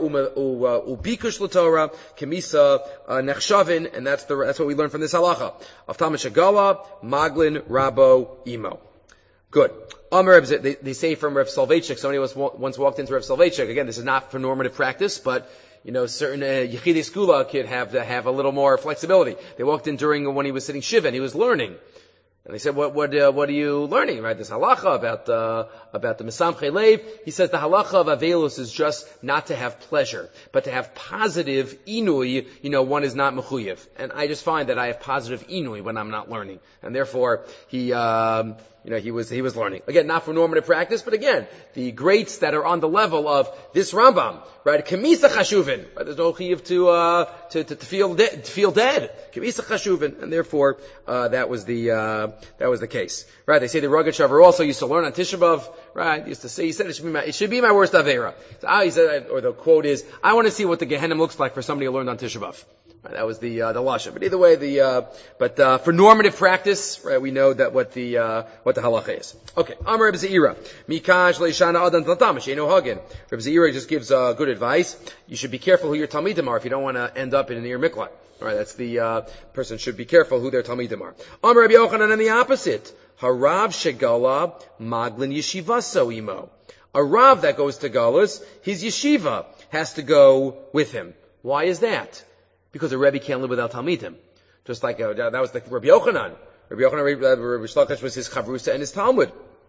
Ubikush LaTorah, Kemisa, Nechshavin, and that's the, that's what we learn from this halacha. Avtam Shagala, Maglin, Rabo, Imo. Good. Amar, they, they say from Rav Soloveitchik, somebody once, once walked into Rav Soloveitchik. Again, this is not for normative practice, but, you know, certain, uh, Yechidei Skula could have, to have a little more flexibility. They walked in during, when he was sitting Shiva, and he was learning. And they said, what, what, uh, what are you learning? Right? This halacha about, uh, about the Mesamchei Leiv. He says the halacha of Avelus is just not to have pleasure, but to have positive inui, you know, one is not mechuyev. And I just find that I have positive inui when I'm not learning. And therefore, he, um, you know, he was, he was learning. Again, not for normative practice, but again, the greats that are on the level of this Rambam, right? Kamisa chashuvin. Right? There's no chiyuv to, uh, to, to, to feel dead, to feel dead. Kamisa chashuvin. And therefore, uh, that was the, uh, that was the case. Right? They say the Rogatchover also used to learn on Tisha B'Av, right? He used to say, he said it should be my, it should be my worst Avera. So, ah, he said, or the quote is, I want to see what the Gehenna looks like for somebody who learned on Tisha B'Av. Right, that was the, uh, the Lasha. But either way, the, uh, but, uh, for normative practice, right, we know that what the, uh, what the halacha is. Okay. Amar Reb Zeira. Mikash leishana adan tlatamish. Eno hagin. Reb Zeira just gives, uh, good advice. You should be careful who your Talmidim are if you don't want to end up in an Ir Miklat. Alright, that's the, uh, person should be careful who their Talmidim are. Amar Reb Yochanan and the opposite. Harav shegala maglin yeshivaso imo. A Rav that goes to Galus, his yeshiva has to go with him. Why is that? Because a Rebbe can't live without Talmidim. Just like, uh, that was like Rabbi Yochanan. Rabbi Yochanan, uh, Rabbi Shlakish was his Chavrusa and his Talmud.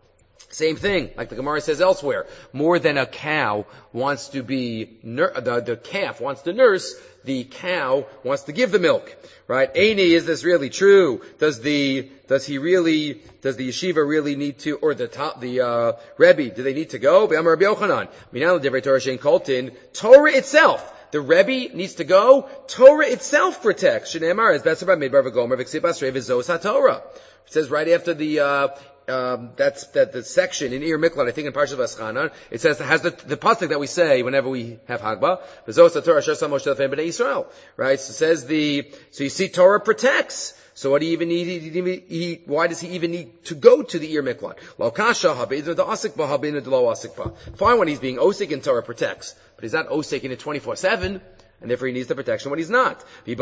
Same thing, like the Gemara says elsewhere. More than a cow wants to be, nur- the, the calf wants to nurse, the cow wants to give the milk. Right? Eini, is this really true? Does the, does he really, does the yeshiva really need to, or the top, the, uh, Rebbe, do they need to go? Rabbi Yochanan. Minal Divrei Torah Shein Koltin. Torah itself. The Rebbe needs to go. Torah itself protects. Shneimar is Betzabah Midbar V'Gomer V'Ksiv Asrei V'Zos HaTorah. It says right after the, uh, um, that's, that, the section in Ir Miklat, I think in Parshat V'Eschanan, it says, it has the, the pasuk that we say whenever we have Hagbah, V'Zos HaTorah Asher Sam Moshe Lefnei Bnei Yisrael. Right? So it says the, so you see Torah protects. So what do you even need, he, he, he, why does he even need to go to the Ir Miklat? Lo kasha habeidu the asikba habeidu the lo asikba. Fine when he's being osik and Torah protects. But he's not osik in it twenty-four seven, and therefore he needs the protection when he's not.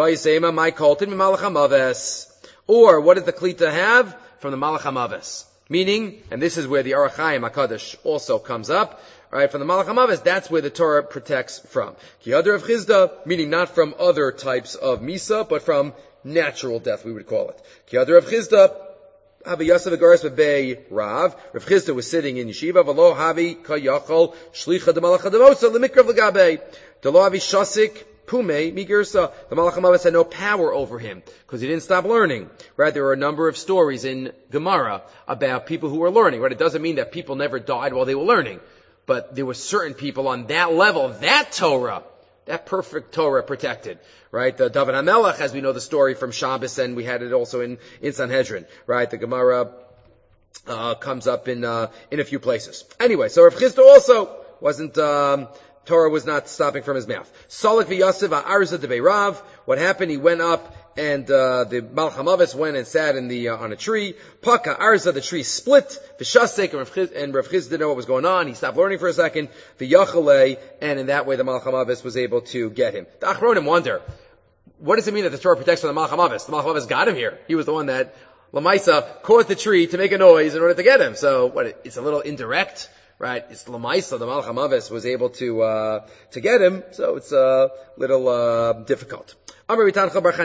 Or what does the klita have? From the Malach HaMaves. Meaning, and this is where the Orach Chaim HaKadosh also comes up, right? From the Malach HaMaves, that's where the Torah protects from. Ki Hadar of Chizda, meaning not from other types of Misa, but from natural death, we would call it. Ki Hadar of Chizda, Havi Yosef Agaris B'Bei Rav. Rav Chizda was sitting in yeshiva. V'lo Havi Kayachol Shlicha D'Malach HaDavosa L'Mikrav L'Gabei. D'Lo Havi Shasik Pume Migirsa. The Malach HaMaves had no power over him because he didn't stop learning. Right? There are a number of stories in Gemara about people who were learning. Right? It doesn't mean that people never died while they were learning, but there were certain people on that level, that Torah, that perfect Torah protected. Right? The David HaMelech, as we know the story from Shabbos, and we had it also in, in Sanhedrin. Right? The Gemara, uh, comes up in, uh, in a few places. Anyway, so Rav Chizda also wasn't, um, Torah was not stopping from his mouth. Salak v'Yosef ha'arza devei Rav. What happened? He went up and uh, the Malach HaMavis went and sat in the uh, on a tree. Paka Arza, the tree split. V'shasek, and Rav Chiz didn't know what was going on. He stopped learning for a second. V'yachalei, and in that way the Malach HaMavis was able to get him. The Achronim wonder, what does it mean that the Torah protects from the Malach HaMavis? The Malach HaMavis got him here. He was the one that Lamaisa caught the tree to make a noise in order to get him. So what? It's a little indirect. Right, it's Lamaisa, the Malach HaMavis was able to, uh, to get him, so it's a little, uh, difficult. Why does, was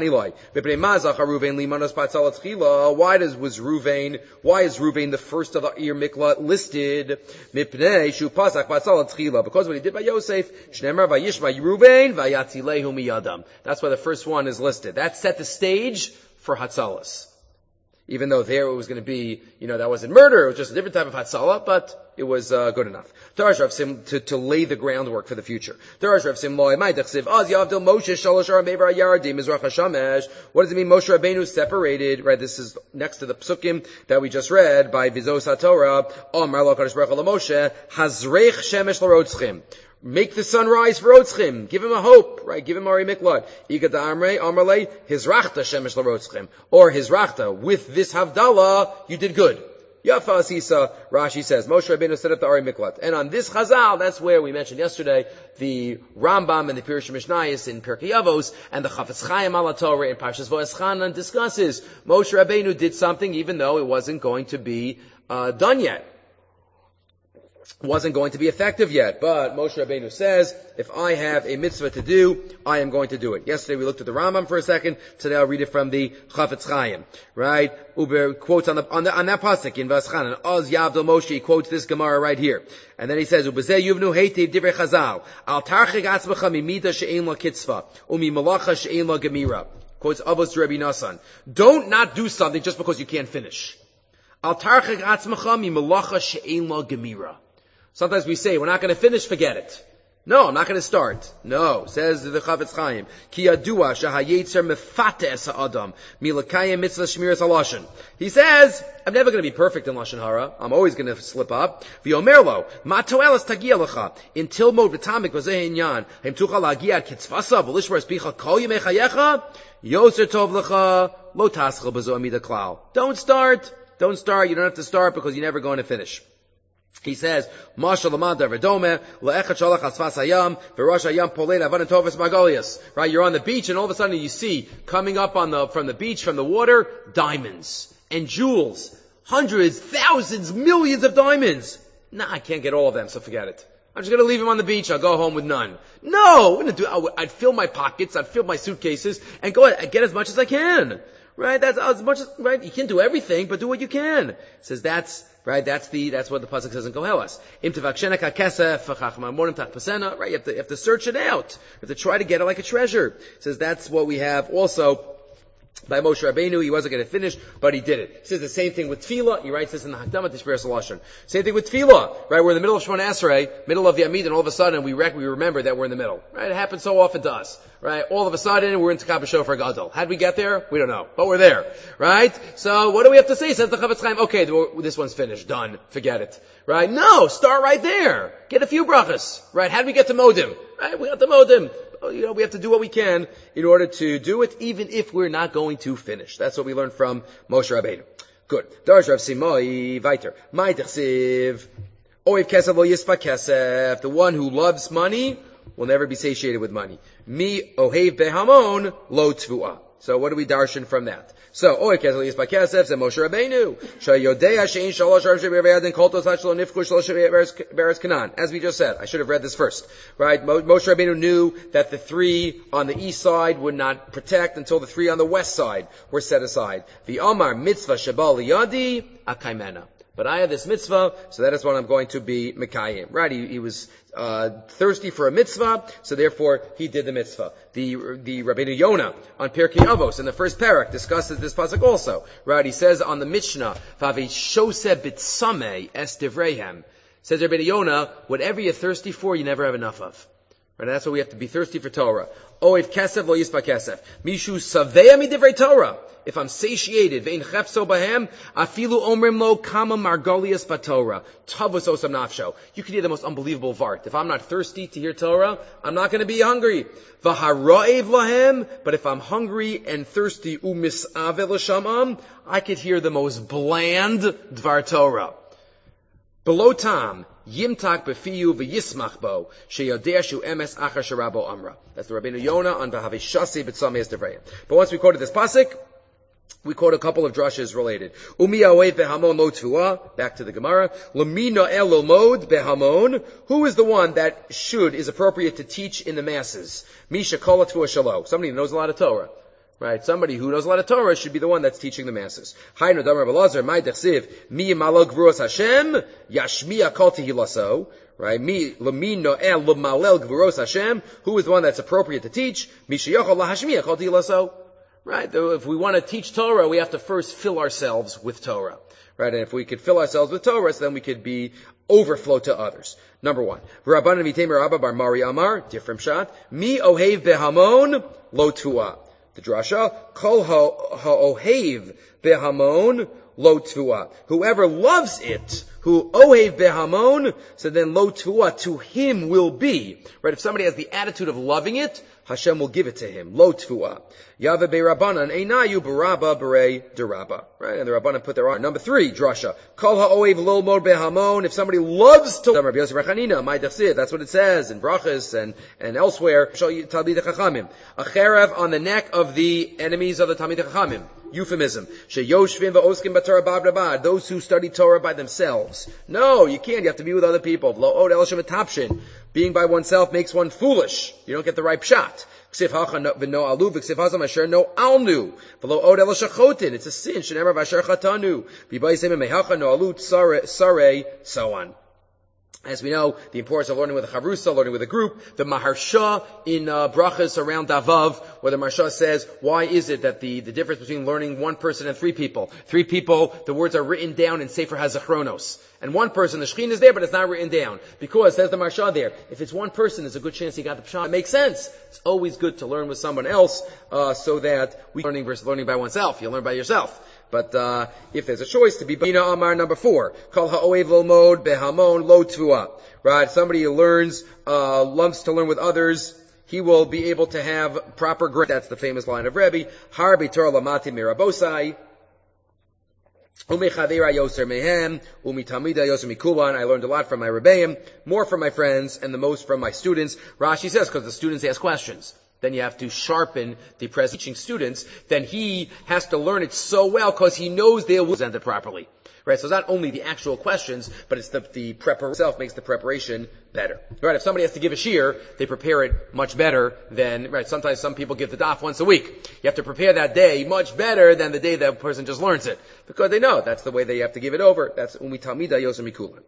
Ruvain, why is Ruvain the first of the Ir Mikla listed? Because what he did by Yosef, that's why the first one is listed. That set the stage for Hatzalas. Even though there it was going to be, you know, that wasn't murder, it was just a different type of Hatzalah, but it was uh, good enough. To, to lay the groundwork for the future. What does it mean Moshe Rabbeinu separated, right, this is next to the psukim that we just read by Vizos HaTorah, make the sun rise for Otzchim. Give him a hope, right? Give him Ari Miklat. Igad Amrei, Amrlei, Hizrachta Shemesh LaRotzchim. Or Hizrachta, with this Havdalah, you did good. Yafa Asisa, Rashi says, Moshe Rabbeinu set up the Ari Miklat. And on this Chazal, that's where we mentioned yesterday, the Rambam and the Pirush Mishnayos in Pirkei Avos, and the Chafetz Chaim ala Torah in Parshas Va'eschanan discusses, Moshe Rabbeinu did something even though it wasn't going to be, uh, done yet. Wasn't going to be effective yet, but Moshe Rabbeinu says, if I have a mitzvah to do, I am going to do it. Yesterday we looked at the Rambam for a second, today I'll read it from the Chafetz Chaim, right? Uber quotes on the, on the, on that pasuk in Va'eschanan, Oz Yavdol Moshe, he quotes this Gemara right here. And then he says, Ubezeh yuvnu heitiv divrei Chazal, al tarchik atzmecha mimida she'ein la kitzva, umi malacha she'ein la gemira. Quotes Avos Rabbi Nassan. Don't not do something just because you can't finish. Al tarchik atzmecha mimalacha she'ein la gemira. Sometimes we say, we're not going to finish, forget it. No, I'm not going to start. No, says the Chafetz Chaim. Ki yadua shahayetzer mefate es ha'adam milakayim mitzvah shmiras halashon. He says, I'm never going to be perfect in Lashon Hara. I'm always going to slip up. V'yomerlo, ma toelas tagia lecha, until mod v'tamik v'zeh inyan, hem tuchal lagia kitzvasa v'lishmar espicha kol yemei chayecha, yoser tov lecha, lo taschel b'zo amida klal. Don't start. Don't start. You don't have to start because you're never going to finish. He says, Mashal Lamada Verdome, La'echat Shalach Asfas Hayam, V'rosh Hayam Polei Lavan Tovis Magolias. Right, you're on the beach and all of a sudden you see, coming up on the, from the beach, from the water, diamonds and jewels. Hundreds, thousands, millions of diamonds. Nah, I can't get all of them, so forget it. I'm just gonna leave them on the beach, I'll go home with none. No, I'm gonna do, I'd fill my pockets, I'd fill my suitcases, and go ahead, get as much as I can. Right, that's as much as, right, you can't do everything, but do what you can. It says that's, right, that's the, that's what the pasuk says in Koheles. Im tevakshena kakesef, v'chachma morim tach pasena, right, you have to, you have to search it out. You have to try to get it like a treasure. It says that's what we have also by Moshe Rabbeinu. He wasn't going to finish, but he did it. He says the same thing with Tefillah. He writes this in the Hakdama Tishberes Lashon. Same thing with Tefillah, right? We're in the middle of Shemona Esrei, middle of the Amid, and all of a sudden we rec- we remember that we're in the middle, right? It happens so often to us, right? All of a sudden we're in Tekab Shofar Gadol. How'd we get there? We don't know, but we're there, right? So what do we have to say? Says the Chafetz Chaim, okay, this one's finished, done, forget it, right? No, start right there. Get a few brachas, right? How'd we get to Modim? Right? We got to Modim. You know, we have to do what we can in order to do it, even if we're not going to finish. That's what we learned from Moshe Rabbeinu. Good. Darsh Rav Simoi, weiter. Mai techsiv. Oiv kesef lo yispa kesef. The one who loves money will never be satiated with money. Mi ohev behamon lo tvua. So what do we darshan from that? So, oiv kesef lo yispa kesef, said Moshe Rabbeinu. Shayodea shein shalosh arv shebeyadin koltos hachlo nifchu shalosh beres kanan. As we just said, I should have read this first. Right? Moshe Rabbeinu knew that the three on the east side would not protect until the three on the west side were set aside. The Omar mitzvah shabal liyadi akaymena. But I have this mitzvah, so that is what I'm going to be mekayim. Right? He, he was uh thirsty for a mitzvah, so therefore he did the mitzvah. The the Rabbeinu Yonah on Pirkei Avos in the first parak discusses this pasuk also. Right? He says on the Mishnah, "Vavi shoseh bitzameh es divreihem." Says Rabbeinu Yonah, whatever you're thirsty for, you never have enough of. Right? And that's why we have to be thirsty for Torah. Oev kesef lo yispa kesef. Mishu saveya midivrei Torah. If I'm satiated, ve'in chefso bahem, afilu omrim lo kama margolias batorah. Tavus osam nafsho. You can hear the most unbelievable vart. If I'm not thirsty to hear Torah, I'm not going to be hungry. V'hara'ev lahem. But if I'm hungry and thirsty, umisave l'shamam, I could hear the most bland dvar Torah. Below tam, yimtak befiyu v'yismach bo, sheyodea shu emes achar sharabo amra. That's the Rabbeinu Yonah on v'havishasi b'tzameis devrayim. But once we quoted this pasuk, we quote a couple of drushes related. Umi away behamon lo tfuah. Back to the Gemara. Lamina el lomod behamon. Who is the one that should, is appropriate to teach in the masses? Misha kol tfuah shalo. Somebody who knows a lot of Torah. Right? Somebody who knows a lot of Torah should be the one that's teaching the masses. Haynu damar belazar, mai dechsiv, mi malog gvuros Hashem, yashmiya kol tehilaso. Right? Mi, lamino el l'malel gvuros Hashem. Who is the one that's appropriate to teach? Misha yochol lahashmiya kol tehilaso. Right? If we want to teach Torah, we have to first fill ourselves with Torah. Right? And if we could fill ourselves with Torah, so then we could be overflow to others. Number one. Rabbanan v'temer Rabba bar Mari Amar, different shot. Mi ohev behamon lo tuah. The drasha, kol ha'ohev behamon lo tuah. Whoever loves it, who ohev behamon, so then lo tuah, to him will be. Right? If somebody has the attitude of loving it, Hashem will give it to him. Lo tfuah. Yave be'Rabbanan einayu baraba berei derabba. Right? And the Rabbanan put their on. Number three, drasha. Kol ha'oev lolmod behamon. If somebody loves to, Rabbi Yosef Rechanina, my dechsid, that's what it says in Brachas and, and elsewhere. Talmidei Chachamim. A cherev on the neck of the enemies of the Talmidei Chachamim. Euphemism. Sheyoshvim va'oskim b'Torah b'ad b'ad. Those who study Torah by themselves. No, you can't. You have to be with other people. Lo od el shem etapshin. Being by oneself makes one foolish. You don't get the right shot. Ksiv hacha v'no alu v'ksiv hazam asher no alnu. V'lo od el shachotin. It's a sin. Shenemar v'asher chatanu. V'bayisem mehacha no alu tsare, so on. As we know, the importance of learning with a chavrusa, learning with a group, the Maharsha in uh, Brachas around Davav, where the Maharsha says, why is it that the, the difference between learning one person and three people? Three people, the words are written down in Sefer HaZachronos. And one person, the Shechin is there, but it's not written down. Because, says the Maharsha there, if it's one person, there's a good chance he got the Pshat. It makes sense. It's always good to learn with someone else, uh, so that we learning versus learning by oneself. You learn by yourself. But uh if there's a choice to be Bina Amar number four, Kol ha'oev lo mod behamon lo tfuah. Right? Somebody who learns, uh loves to learn with others, he will be able to have proper grace. That's the famous line of Rebbe. Har b'Torah lamati mirabosai. Umi chavira yoser mehem. Umi tamida yoser mikulan. I learned a lot from my Rebbeim, more from my friends, and the most from my students. Rashi says, because the students ask questions. Then you have to sharpen the present teaching students. Then he has to learn it so well because he knows they will present it properly. Right? So it's not only the actual questions, but it's the, the preparation itself makes the preparation better. Right? If somebody has to give a shir, they prepare it much better than, right? Sometimes some people give the daf once a week. You have to prepare that day much better than the day that person just learns it. Because they know that's the way they have to give it over. That's umi talmida yosem mikulan.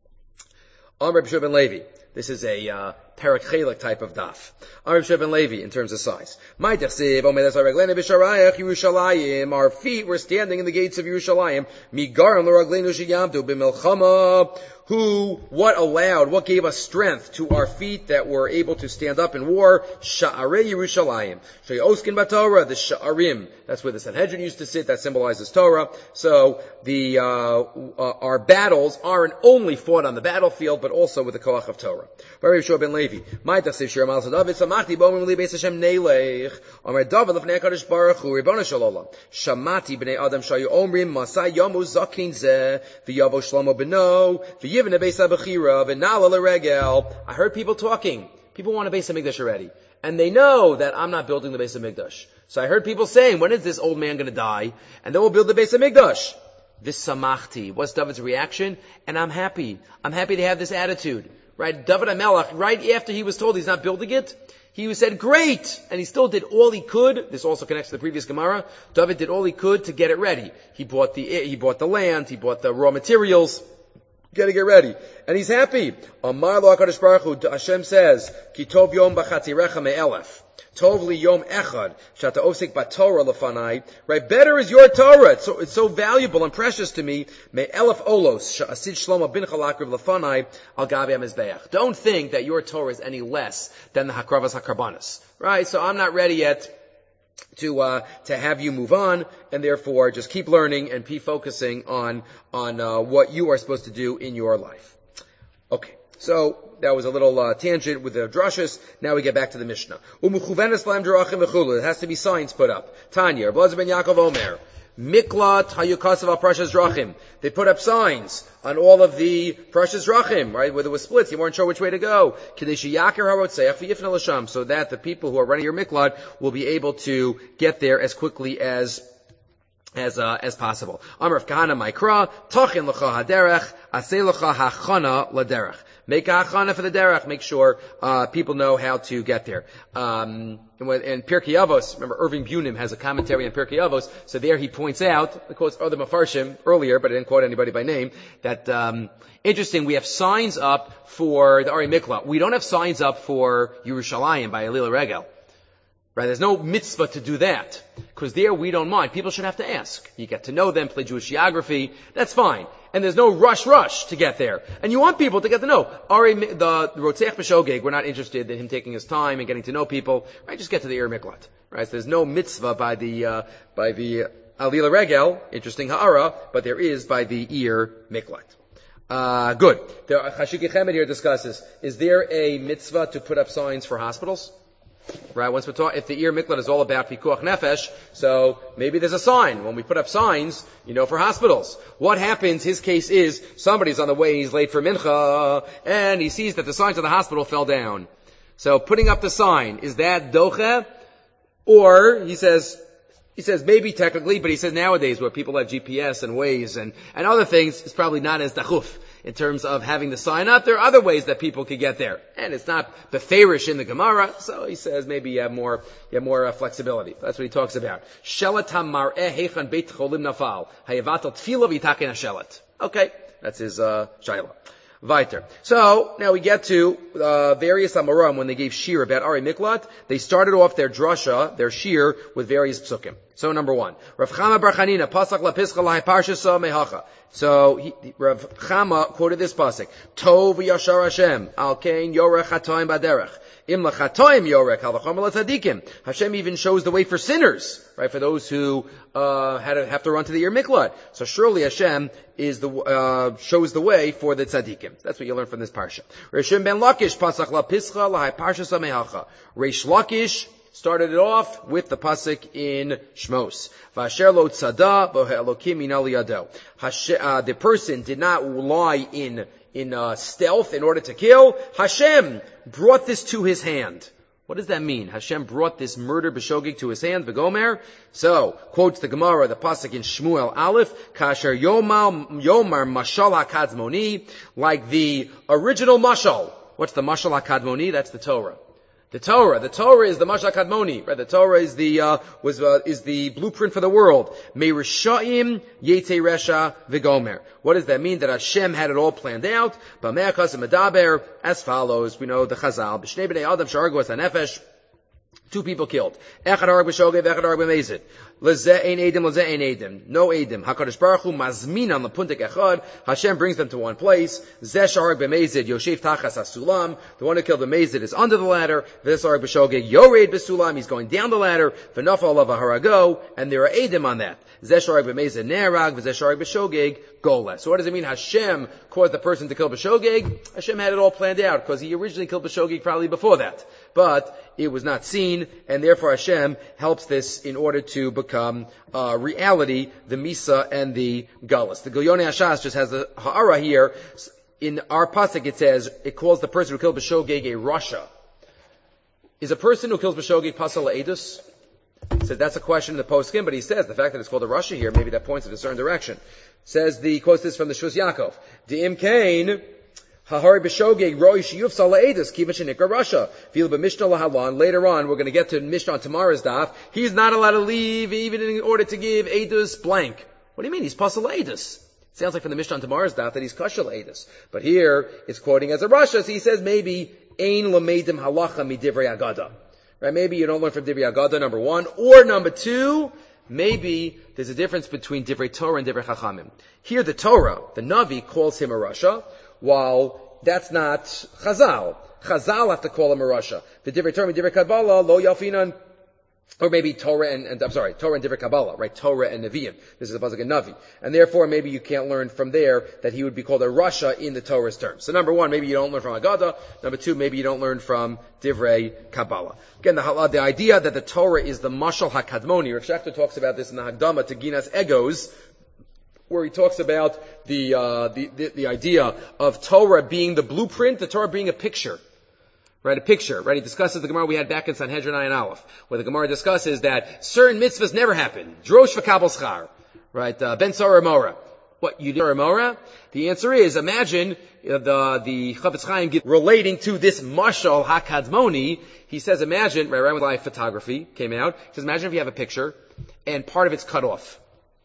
Amr B'Shua ben Levi. This is a uh, Perek Chelik type of daf. Amr B'Shua ben Levi in terms of size. My dechsiv omedas ha'reglenu b'sharayach Yerushalayim. Our feet were standing in the gates of Yerushalayim. Migaran l'raglenu sheyamdu b'milchama. Who, what allowed, what gave us strength to our feet that were able to stand up in war? Sha'arei Yerushalayim. She'oskin b'Torah, the Sha'arim. That's where the Sanhedrin used to sit. That symbolizes Torah. So, the, uh, uh, our battles aren't only fought on the battlefield, but also with the koach of Torah. Rabbi Yeshua ben Levi. My tachsiv shir amal David samachti bo'omrim li beis Hashem neilech. Amar David lefnei HaKadosh Baruch Hu Ribono shel Olam. Shamati b'nei Adam shayu omrim masai yomu zakin zeh v'yavo Shlomo b'no v'yivnei beis HaBechira v'nala l'regel. I heard people talking. People want a Beis HaMikdash already. And they know that I'm not building the Beis HaMikdash. So I heard people saying, when is this old man going to die? And then we'll build the Beis HaMikdash. This samachti. What's David's reaction? And I'm happy. I'm happy to have this attitude. Right? David HaMelech, right after he was told he's not building it, he said, great! And he still did all he could. This also connects to the previous Gemara. David did all he could to get it ready. He bought the, he bought the land, he bought the raw materials. You gotta get ready. And he's happy. Amar lo HaKadosh Baruch Hu, Hashem says, Ki tov yom b'chatzirecha me'elef. Tov li yom echad. Shata osik b'Torah lefanai. Right? Better is your Torah. It's so, it's so valuable and precious to me. Me'elef olos. Sha'asid shlomo bin chalakriv lefanai. Al gavi ha-mizbeach. Don't think that your Torah is any less than the hakravas hakarbanas. Right? So I'm not ready yet to uh to have you move on, and therefore just keep learning and keep focusing on on uh what you are supposed to do in your life. Okay, so that was a little uh, tangent with the drashas. Now we get back to the Mishnah. It has to be signs put up. Tanya, Rabbi ben Yaakov Omer, Miklat hayukasav precious drachim. They put up signs on all of the precious drachim, right, where there was splits. You weren't sure which way to go. So that the people who are running your miklat will be able to get there as quickly as as uh, as possible. Amar of Kahana Maikra, Tachin lecha haderech, aseh lecha hachana laderech. Make a hachana for the derech. Make sure uh people know how to get there. Um, and, when, and Pirkei Avos, remember Irving Bunim has a commentary on Pirkei Avos. So there he points out, of course, other Mefarshim earlier, but I didn't quote anybody by name. That um, interesting. We have signs up for the Ari Mikla. We don't have signs up for Yerushalayim by Alila Regel. Right, there's no mitzvah to do that, because there we don't mind. People should have to ask. You get to know them, play Jewish geography, that's fine. And there's no rush rush to get there. And you want people to get to know. Ari, the Rotzeach B'Shogeg, we're not interested in him taking his time and getting to know people. Right, just get to the Ir Miklat. Right, so there's no mitzvah by the, uh, by the Alila Regel, interesting ha'ara, but there is by the Ir Miklat. Uh, good. The Chashiki Chemed here discusses, is there a mitzvah to put up signs for hospitals? Right, once we're talking, if the Ir Miklat is all about Pikuach Nefesh, so maybe there's a sign. When we put up signs, you know, for hospitals. What happens, his case is, somebody's on the way, he's late for Mincha, and he sees that the signs of the hospital fell down. So putting up the sign, is that doche? Or, he says, he says maybe technically, but he says nowadays where people have G P S and Waze and, and other things, it's probably not as dachuf in terms of having the sign up. There are other ways that people could get there. And it's not beferish in the Gemara, so he says maybe you have more, you have more uh, flexibility. That's what he talks about. Shelet hamar'eh heichan beit cholim nafal. Hayavatal tefillah v'yitaken hashelet. Okay, that's his, uh, shayla. Weiter. So, now we get to, uh, various Amoram when they gave shir about Ari Miklat. They started off their drasha, their shir, with various psukim. So, number one. Rav Chama bar Chanina, Pasach la Pischa la Parshasa mehacha. So, he, Rav Chama quoted this pasuk. Tov yashar Hashem, al kein yorech hatoim baderech. Im lachatoim yorech, al v'chom l'tzadikim. Hashem even shows the way for sinners, right, for those who, uh, had to, have to run to the Ir Miklat. So surely Hashem is the, uh, shows the way for the tzadikim. That's what you learn from this parsha. Reshim ben Lakish, Pasach la Pischa la Parshasa mehacha. Resh Lakish started it off with the pasuk in Shmos. V'asher lo tzada b'elokim min al yado. The person did not lie in in uh, stealth in order to kill. Hashem brought this to his hand. What does that mean? Hashem brought this murder b'shogeg to his hand, v'gomer. So, quotes the Gemara, the pasuk in Shmuel Aleph, kasher yomar, yomar mashal hakadmoni, like the original mashal. What's the mashal hakadmoni? That's the Torah. The Torah, the Torah is the Mashal Kadmoni, right? The Torah is the, uh, was, uh, is the blueprint for the world. Me'rishaim yete resha v'gomer. What does that mean? That Hashem had it all planned out. B'me'achas medaber, as follows. We know the Chazal. B'shnei b'nei Adam shargu es hanefesh. Two people killed. Echad harag b'shogeg, echad harag b'mezid. Lezeh ein edim, lezeh ein edim. No edim. HaKadosh Baruch Hu mazmin on the puntik echad. Hashem brings them to one place. Zeh sharag b'mezid, yoshev tachas hasulam. The one who killed the mezid is under the ladder. V'zeh harag b'shogeg, yored b'sulam. He's going down the ladder. V'nafal of harago. And there are edim on that. Zeh sharag b'mezid nerag, v'zeh sharag b'shogeg gola. So what does it mean? Hashem caused the person to kill b'shogeg. Hashem had it all planned out because he originally killed b'shogeg probably before that. But it was not seen, and therefore Hashem helps this in order to become uh, reality, the Misa and the Galus. The Gilyonei Hashas just has a ha'ara here. In our pasuk it says, it calls the person who killed b'shogeg a Rasha. Is a person who kills b'shogeg pasal edus? So that's a question in the poskim, but he says the fact that it's called a Rasha here, maybe that points in a certain direction. Says the, quotes this from the Shus Yaakov. D'im kain, Hahari b'shogeg roi shiyuf salaedus kiva shenikra Rasha. Feel b'mishnah lahalan. Later on, we're going to get to Mishnah on tomorrow's daf. He's not allowed to leave even in order to give edus blank. What do you mean? He's pasal edus. Sounds like from the Mishnah on tomorrow's daf that he's kashal edus. But here, it's quoting as a Rasha, so he says maybe, ein lamedim halacha mi divrei agada. Right? Maybe you don't learn from divrei agada, number one. Or number two, maybe there's a difference between divrei Torah and divrei chachamim. Here the Torah, the Navi, calls him a Rasha, while that's not Chazal. Chazal have to call him a Rasha. The divrei Torah and divrei Kabbalah, lo yalfinan, or maybe Torah and, and I'm sorry, Torah and Divrei Kabbalah, right? Torah and Nevi'im. This is a pasuk in Navi. And therefore, maybe you can't learn from there that he would be called a Rasha in the Torah's terms. So number one, maybe you don't learn from Agada. Number two, maybe you don't learn from Divrei Kabbalah. Again, the, the idea that the Torah is the Mashal HaKadmoni, Rav Shechter talks about this in the Hagdama to Ginas Egos, where he talks about the, uh, the, the, the idea of Torah being the blueprint, the Torah being a picture. Right, a picture, right? He discusses the Gemara we had back in Sanhedrin Ayin Aleph, where the Gemara discusses that certain mitzvahs never happen. Drosh v'kabel schar. Right, uh, Ben Sarah Mora. What, you did Sarah Mora? The answer is, imagine uh, the, the Chavetz Chaim relating to this Mashal HaKadmoni. He says, imagine, right, right when live photography came out, he says, imagine if you have a picture, and part of it's cut off.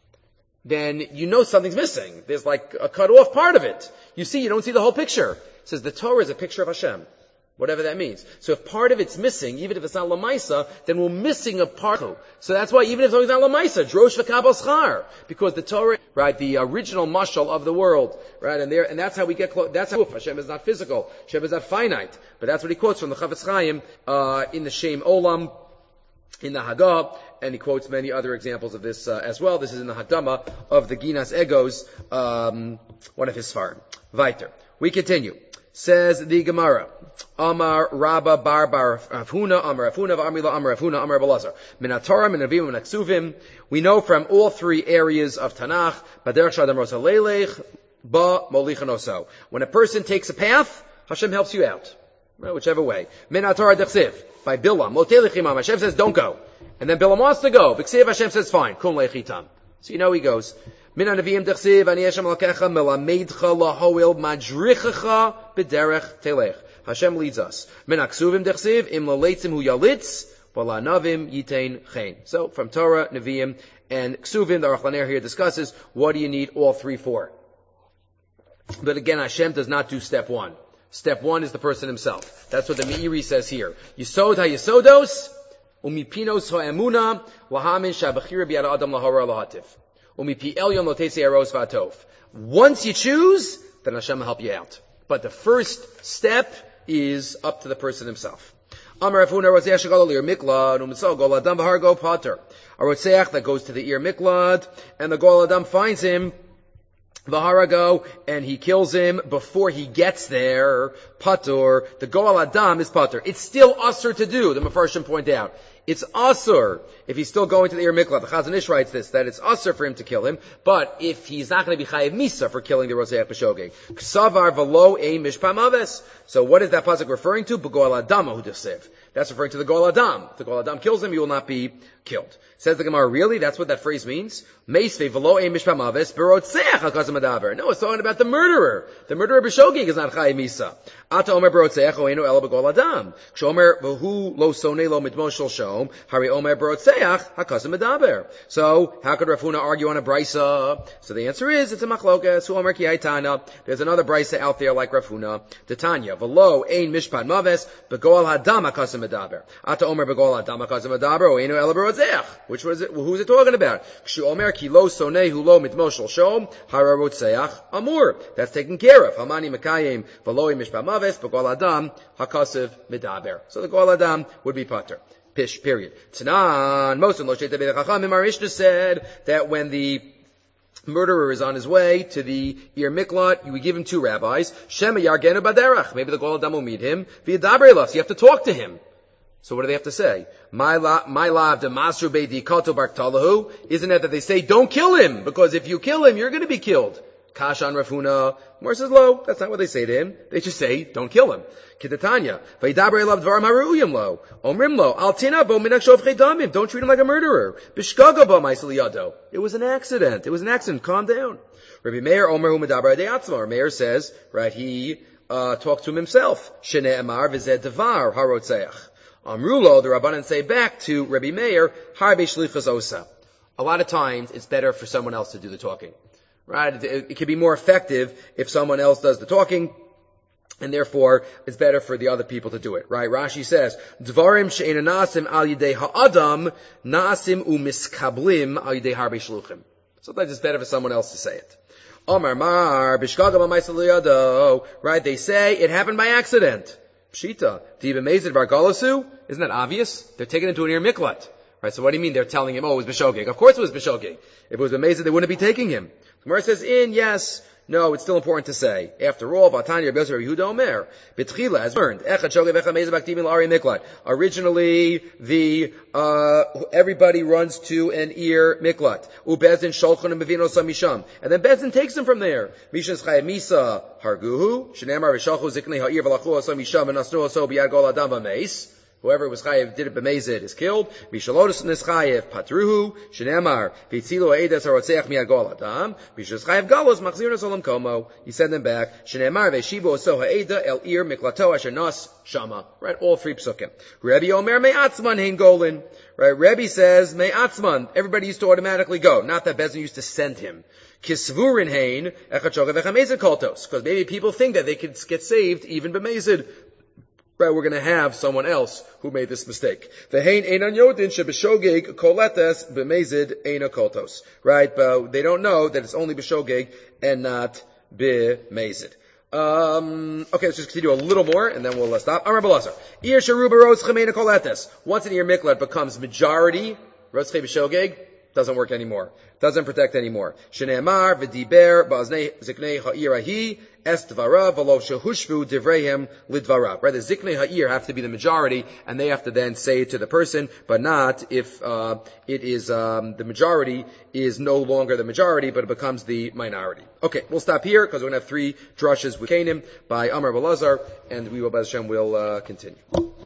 Then you know something's missing. There's like a cut off part of it. You see, you don't see the whole picture. He says, the Torah is a picture of Hashem. Whatever that means. So if part of it's missing, even if it's not Lamaisa, then we're missing a part. So that's why even if something's not Lamaisa, Drosh v'kabel schar. Because the Torah, right, the original mashal of the world, right, and there, and that's how we get close, that's how Hashem is not physical, Hashem is not finite. But that's what he quotes from the Chavetz Chaim, uh, in the Shem Olam, in the Haggah, and he quotes many other examples of this, uh, as well. This is in the Hakdama of the Ginas Egos, um, one of his Sfarim. Weiter. We continue. Says the Gemara, Amar Rabba Bar Bar Afhuna, Amar Afhuna, Amrila, Amar Afhuna, Amar Balazar. Minatorah, Minavim, Minaksuvim. We know from all three areas of Tanakh, Baderech Shadam Rosa Leilech, Ba Molichanoso. When a person takes a path, Hashem helps you out. Right, whichever way. Minatorah Dechsiv, by Bilam, Motelechimam, Hashem says don't go. And then Bilam wants to go. B'Ksiv, Hashem says fine, Kum Lechitam. So you know he goes. Min hanavim dechsiv ani Hashem lakecha melameidcha lahoil madrichecha b'derech telech. Hashem leads us. Min aksuvim dechsiv im laleitzim hu yalitz v'lanavim yitain chen. So from Torah, Nevi'im, and Ksuvim, the Aruch LaNer here discusses what do you need all three for. But again, Hashem does not do step one. Step one is the person himself. That's what the Meiri says here. Yisod ha-yisodos umipinos ha-emuna lahamin shabachira bi'ad adam lahara lahativ. Once you choose, then Hashem will help you out. But the first step is up to the person himself. A rotzeach that goes to the ear miklad, and the Gol Adam finds him, V'harago, and he kills him before he gets there, patur. The Gol Adam is patur. It's still usher to do, the Mefarshim point out. It's asur if he's still going to the Ir Miklat. The Chazon Ish writes this, that it's asur for him to kill him, but if he's not going to be chayiv misa for killing the Roseach B'Shogeg. Ksavar v'lo ein mishpam aves. So what is that pasuk referring to? B'Gol Adam hu desiv. That's referring to the Gol Adam. If the Gol Adam kills him, he will not be killed. Says the Gemara, really? That's what that phrase means? Meisve v'lo ein mishpam aves b'rotzeach hakasim adaver. No, it's talking about the murderer. The murderer B'Shogeg is not chayiv misa. Ata omer b'rotzeach oenu ela b'Gol Adam. Kshomer v'hu lo sonei lo mitmoshel shom. Hari omer b'rotzeach hakasim adaver. So, how could Rav Huna argue on a brisa? So the answer is, it's a machlokas. Hu omer ki haytana. There's another brisa out there like Rav Huna. The Tanya, v'lo ein mishpat maves b'Gol Adam hakasim adaver. Ata omer b'Gol Adam hakasim adaver oenu ela b'rotzeach. Which was it? Who's it talking about? Kshu omer ki lo sonei hu lo mitmoshel shom. Hara rotzeach amur. That's taken care of. Hamani mekayim v'lo ein mishpat maves b'Gol Adam hakasim medaber. So the Gol Adam would be pater. Pish, period. Tanan, Mosin lo sheita b'nei chachamim, our Mishnah said that when the murderer is on his way to the Ir Miklat, we give him two rabbis. Shema yargenu baderach. Maybe the Gol Adam will meet him. V'yadaber elas. You have to talk to him. So what do they have to say? My lav de masru beidi kato bartalahu. Isn't it that they say, don't kill him, because if you kill him, you're going to be killed. Kashan Rav Huna. Mor says, lo, that's not what they say to him. They just say, don't kill him. Kitatanya. Vaydaber elav dvarim haruyim lo. Omrim lo. Al tina bo minak shofchei damim. Don't treat him like a murderer. Bishkaga bo ma'isel yado. It was an accident. It was an accident. Calm dawn. Rabbi Meir Omer hu medaber adei atzmo. Meir says, right, he, uh, talked to him himself. Shnei amar v'zeh devar harotzeach. Amrulo, the Rabbanan say back to Rabbi Meir, harbe shlichas osa. A lot of times, it's better for someone else to do the talking. right? It, it, it can be more effective if someone else does the talking, and therefore it's better for the other people to do it, right? Rashi says, Dvarim she'ena nasim al yidei ha'adam, nasim u'miskablim al yidei harbe shluchim. Sometimes it's better for someone else to say it. Omar mar, bishkagam ha'maisa liyado, right? They say it happened by accident. Pshita, diba mezid vargalasu, isn't that obvious? They're taken into an ear miklat. Right, so what do you mean they're telling him, oh, it was B'shogeg? Of course it was B'shogeg. If it was B'mezid, they wouldn't be taking him. Gemara says, in, yes, no, it's still important to say. After all, Vatani Rabbi Yosef Yehuda Omer, B'tchila has learned, Echad Shogeg Echad Mezid B'aktivin L'ari Miklat. Originally, the, uh, everybody runs to an ear Miklat. U'bezdin Sholchon and Bevino Samisham. And then Bezdin takes him from there. Mishan Chayim Misa Harguhu, Shenemar V'shalchu Ziknei Ha'ir V'lachu Samisham and Asnu Oso B'yad Gol Adam B'meis. Whoever was chayev did it b'mezid is killed. Mishalotus nis chayev patruhu shenemar v'tzilu ha'edes harotzeach mi'agol adam. Mishas chayev galos machzir nas olam komo. He sent them back. Shenemar ve'shivo oso ha'eda el ir miklato asher nas shama. Right, all three psukim. Rebbe Omer me'atzman hein golin. Right, Rebbe says me'atzman. Everybody used to automatically go. Not that Bezin used to send him. Kisvurin hein echad shogav echamezid koltos. Because maybe people think that they could get saved even b'mezid. Right, we're going to have someone else who made this mistake. V'hein einan yodin shebeshogeg koletes b'mezid eina koltos. Right, but they don't know that it's only b'shogeg and not b'mezid. Um, okay, let's just continue a little more and then we'll uh, stop. Amar Belazar. Ir sheruba rotzchem eina koletes. Once an ear miklat becomes majority, rotzchem b'shogeg, doesn't work anymore. Doesn't protect anymore. Shene'emar v'diber ba'aznei ziknei ha'irahi es dvarav v'lo shehushvu divreihem lidvarav. Right, the ziknei ha'ir have to be the majority, and they have to then say it to the person, but not if uh, it is um, the majority is no longer the majority, but it becomes the minority. Okay, we'll stop here because we're going to have three drushes with Canaan by Amar Belazar, and we will, B'ez Hashem, will uh, continue.